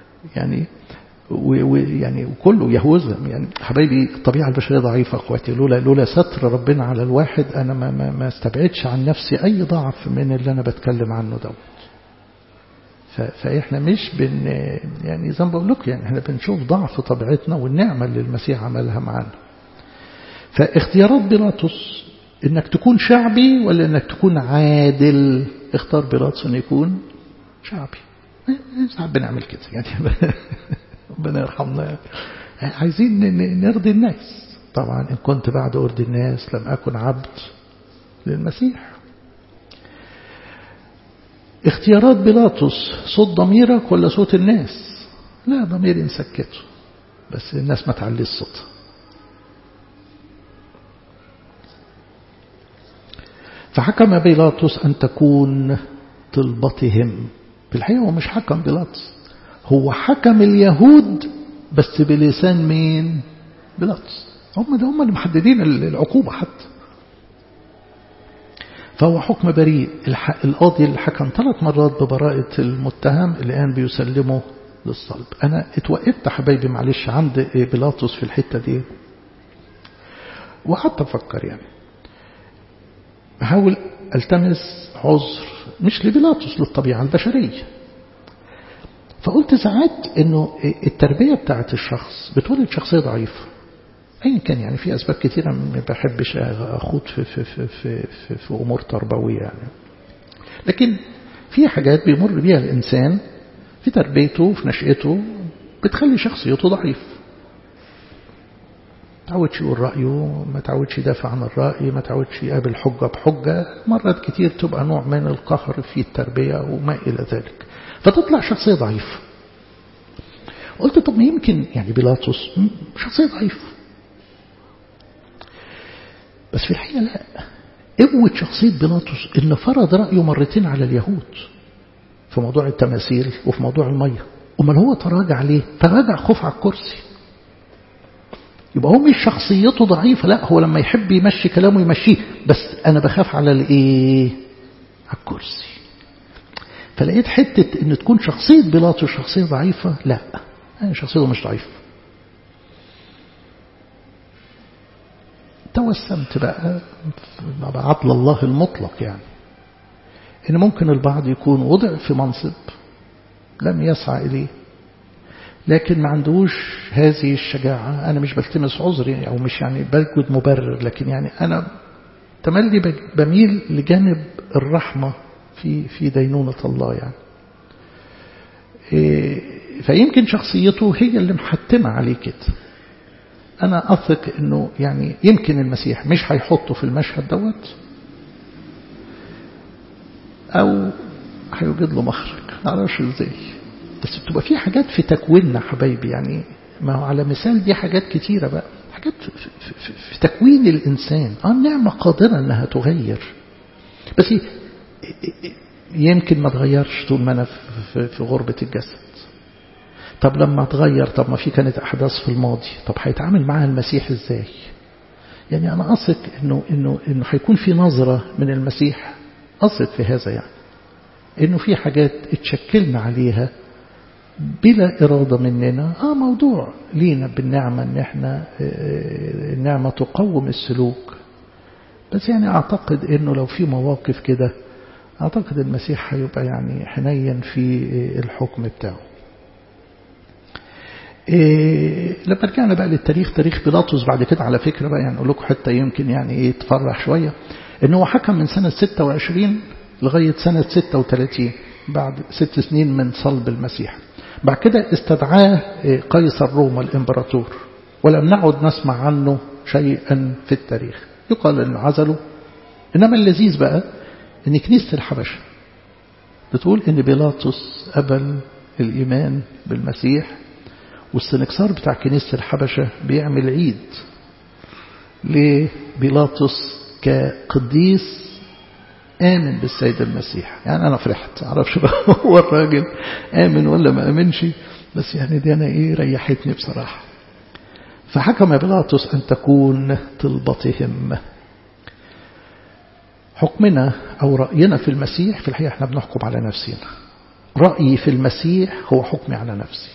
يعني وكله يهوذا. يعني حبايبي الطبيعة البشرية ضعيفة أخواتي. لولا ستر ربنا على الواحد أنا ما استبعدش عن نفسي أي ضعف من اللي أنا بتكلم عنه دوت. فإحنا مش يعني زي ما بقول لكم، يعني إحنا بنشوف ضعف طبيعتنا والنعمة اللي المسيح عملها معانا. فاختيارات بيلاطس إنك تكون شعبي ولا إنك تكون عادل. اختار بيلاطس إنه يكون شعبي. ساعات بنعمل كده يعني. ربنا يرحمنا. عايزين نرضي الناس. طبعا إن كنت بعد أرضي الناس لم أكن عبد للمسيح. اختيارات بيلاطس صوت ضميرك ولا صوت الناس؟ لا، ضميري نسكته، بس الناس ما تعليش صوتها. فحكم بيلاطس أن تكون طلبتهم. في الحقيقة هو مش حكم بيلاطس، هو حكم اليهود بس بلسان مين؟ بيلاطس. هم اللي محددين العقوبة حتى. فهو حكم بريء. القاضي اللي حكم 3 مرات ببراءة المتهم الآن بيسلمه للصلب. أنا اتوقفت حبايبي معلش عند بيلاطس في الحتة دي، وقعدت أفكر يعني، أحاول ألتمس عذر مش لبيلاطس، للطبيعة البشرية. فقلت ساعات إنه التربية بتاعت الشخص بتولد شخصية ضعيفة أيا كان، يعني في أسباب كثيرة ما بحبش أخوض في أمور تربوية يعني. لكن في حاجات بيمر بيها الإنسان في تربيته في نشأته بتخلي شخصيته ضعيف، ما تعودش يقول رأيه، ما تعودش يدافع عن الرأي، ما تعودش يقابل حجة بحجة. مرات كتير تبقى نوع من القهر في التربية وما إلى ذلك، فتطلع شخصية ضعيفة. قلت طب ما يمكن يعني بيلاطس شخصية ضعيفة، بس في الحقيقة لا. قوة شخصية بيلاطس إن فرض رأيه مرتين على اليهود في موضوع التماثيل وفي موضوع المية. أمال هو تراجع ليه؟ تراجع خوف على الكرسي. يبقى هو مش شخصيته ضعيفة، لا، هو لما يحب يمشي كلامه يمشيه، بس أنا بخاف على الإيه؟ على الكرسي. فلقيت حتة إن تكون شخصية بيلاطس شخصية ضعيفة، لا، شخصيته مش ضعيفة. توسمت بقى بعطل الله المطلق، يعني إن ممكن البعض يكون وضع في منصب لم يسعى إليه، لكن ما عندوش هذه الشجاعة. أنا مش بلتمس عذري أو مش يعني بجد مبرر، لكن يعني أنا تملي بميل لجانب الرحمة في دينونة الله يعني. فيمكن شخصيته هي اللي محتمة عليه كده. أنا أثق إنه يعني يمكن المسيح مش هيحطه في المشهد دوت، أو هيوجد له مخرج، معرفش إزاي، بس بتبقى في حاجات في تكويننا حبايبي. يعني ما هو على مثال دي حاجات كتيرة بقى، حاجات في تكوين الإنسان. النعمة قادرة أنها تغير، بس يمكن ما تغيرش طول ما أنا في غربة الجسد. طب لما تغير، طب ما في كانت أحداث في الماضي، طب هيتعامل معها المسيح إزاي؟ يعني أنا أثق إنه هيكون في نظرة من المسيح، أثق في هذا، يعني إنه في حاجات اتشكلنا عليها بلا إرادة مننا. موضوع لينا بالنعمة إن إحنا النعمة تقوم السلوك، بس يعني أعتقد إنه لو في مواقف كده، أعتقد المسيح هيبقى يعني حنين في الحكم بتاعه. لما رجعنا بقى للتاريخ، تاريخ بيلاطس بعد كده على فكرة بقى، يعني أقول لكم حتى يمكن يعني تفرح شوية، إنه هو حكم من سنة 26 لغاية سنة 36 بعد 6 سنين من صلب المسيح. بعد كده استدعاه قيصر روما الإمبراطور، ولم نعد نسمع عنه شيئا في التاريخ. يقال إنه عزله. إنما اللذيذ بقى إن كنيسة الحبشة بتقول إن بيلاطس قبل الإيمان بالمسيح، والسنكسار بتاع كنيسة الحبشة بيعمل عيد لبيلاطس كقديس آمن بالسيد المسيح. يعني أنا فرحت، عرفش بقى هو الراجل آمن ولا ما آمنش، بس يعني دي أنا ريحتني بصراحة. فحكم بيلاطس أن تكون طلبتهم. حكمنا أو رأينا في المسيح، في الحقيقة احنا بنحكم على نفسنا. رأيي في المسيح هو حكمي على نفسي.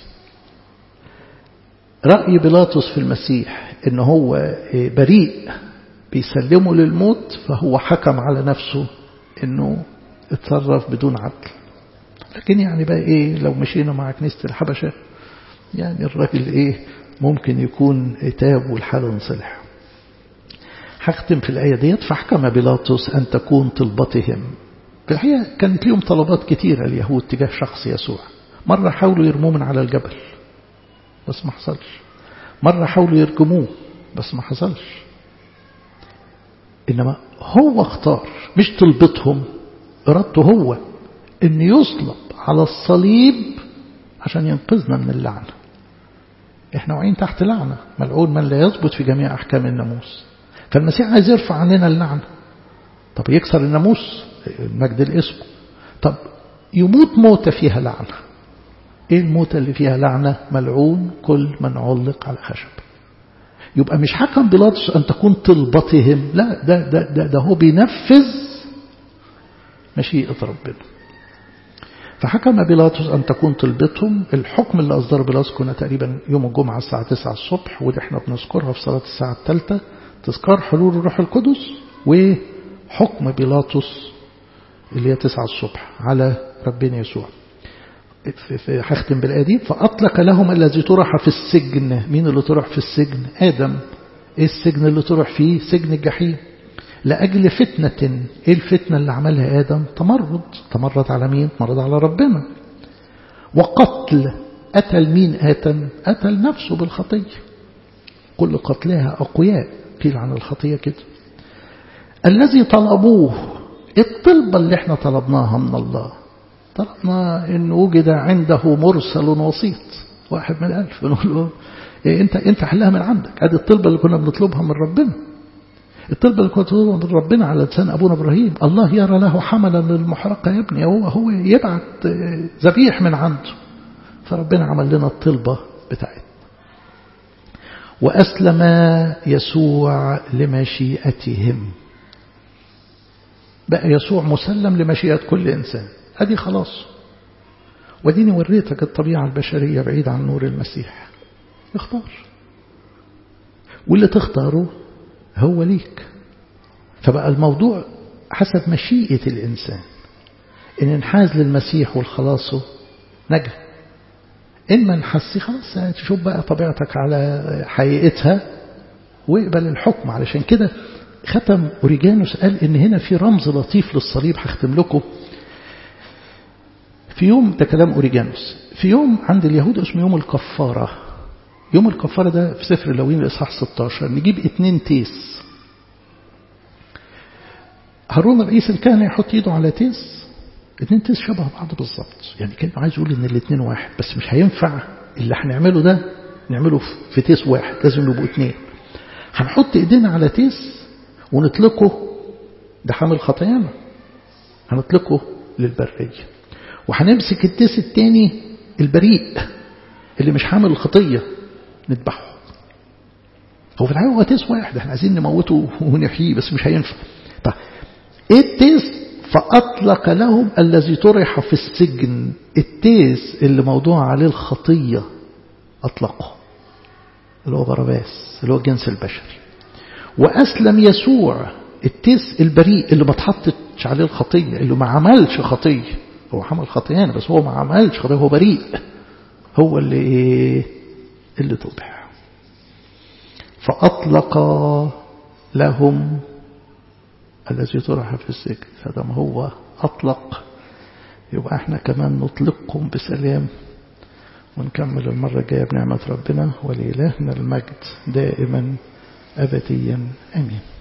رأي بيلاطس في المسيح إن هو بريء بيسلمه للموت، فهو حكم على نفسه إنه اتصرف بدون عدل. لكن يعني بقى لو مشينا مع كنيسة الحبشة، يعني الراجل ممكن يكون تاب والحال انصلح. هختم في الآية ديت. فحكم بيلاطس أن تكون طلبتهم. في الحقيقة كانت لهم طلبات كتيرة اليهود تجاه شخص يسوع. مرة حاولوا يرموه من على الجبل بس ما حصلش، مرة حاولوا يرجموه بس ما حصلش. إنما هو اختار، مش طلبتهم، إرادته هو إن يصلب على الصليب عشان ينقذنا من اللعنة. إحنا واقعين تحت لعنة، ملعون من لا يثبت في جميع أحكام الناموس. فالمسيح عايز يرفع عننا اللعنة. طب يكسر الناموس، المجد الاسم. طب يموت موتة فيها لعنة. ايه الموتة اللي فيها لعنة؟ ملعون كل من علق على خشب. يبقى مش حكم بيلاطس أن تكون طلبتهم، لا، ده هو بينفذ مشيئة ربنا. فحكم بيلاطس أن تكون طلبتهم. الحكم اللي أصدر بيلاطس كنا تقريبا يوم الجمعة الساعة 9 الصبح، ودي احنا بنذكرها في صلاة الساعة 3، تذكار حلول الروح القدس وحكم بيلاطس اللي هي 9 الصبح على ربنا يسوع. هختم بالآية دي. فأطلق لهم الذي طرح في السجن. مين اللي طرح في السجن؟ آدم. إيه السجن اللي طرح فيه؟ سجن الجحيم. لأجل فتنة. إيه الفتنة اللي عملها آدم؟ تمرد على مين؟ تمرد على ربنا. وقتل. قتل مين آدم؟ قتل نفسه بالخطية. كل قتلها أقوياء قيل عن الخطية كده. الذي طلبوه. الطلبة اللي احنا طلبناها من الله، طلبنا إن وجد عنده مرسل وسيط، واحد من 1000. بنقول له انت حلها من عندك. ادي الطلبة اللي كنا بنطلبها من ربنا. الطلبة اللي كنا بنطلبها من ربنا على لسان أبونا إبراهيم. الله يرى له حملا للمحرقة يا ابني. هو يبعت ذبيح من عنده. فربنا عمل لنا الطلبة بتاعتنا. وأسلم يسوع لمشيئتهم. بقى يسوع مسلم لمشيئة كل إنسان. هذه خلاص. وديني وريتك الطبيعة البشرية بعيد عن نور المسيح. اختار، واللي تختاره هو ليك. فبقى الموضوع حسب مشيئة الإنسان. إن انحاز للمسيح والخلاصه نجا. إن ما انحسي خلاص تشوف بقى طبيعتك على حقيقتها ويقبل الحكم. علشان كده ختم أوريجانوس قال إن هنا في رمز لطيف للصليب. هختم لكم في يوم، ده كلام أوريجانوس، في يوم عند اليهود اسمه يوم الكفارة. يوم الكفارة ده في سفر اللاويين الإصحاح 16. نجيب 2 تيس. هارون رئيس الكهنة يحط ايده على تيس. 2 تيس شبه بعض بالظبط. يعني كان عايز يقول ان الاثنين واحد، بس مش هينفع اللي هنعمله ده نعمله في تيس واحد، لازم يبقوا 2. هنحط ايدينا على تيس ونطلقه، ده حامل خطايانا، هنطلقه للبرية. وهنمسك التيس الثاني البريء اللي مش حامل الخطية نذبحه. هو في الحقيقة هو تيس واحد، احنا عايزين نموته ونحييه بس مش هينفع. طيب ايه التيس؟ فأطلق لهم الذي طرح في السجن. التيس اللي موضوع عليه الخطية أطلقه، اللي هو باراباس، اللي هو الجنس البشري. وأسلم يسوع التيس البريء اللي ما تحطش عليه الخطية، اللي ما عملش خطية. هو عمل خطيان بس هو ما عملش خطية، هو بريء. هو اللي طبع. فأطلق لهم الذي طرح في السجن. فدام هو أطلق يبقى احنا كمان نطلقكم بسلام. ونكمل المرة الجاية بنعمة ربنا. ولإلهنا المجد دائما أبديا آمين.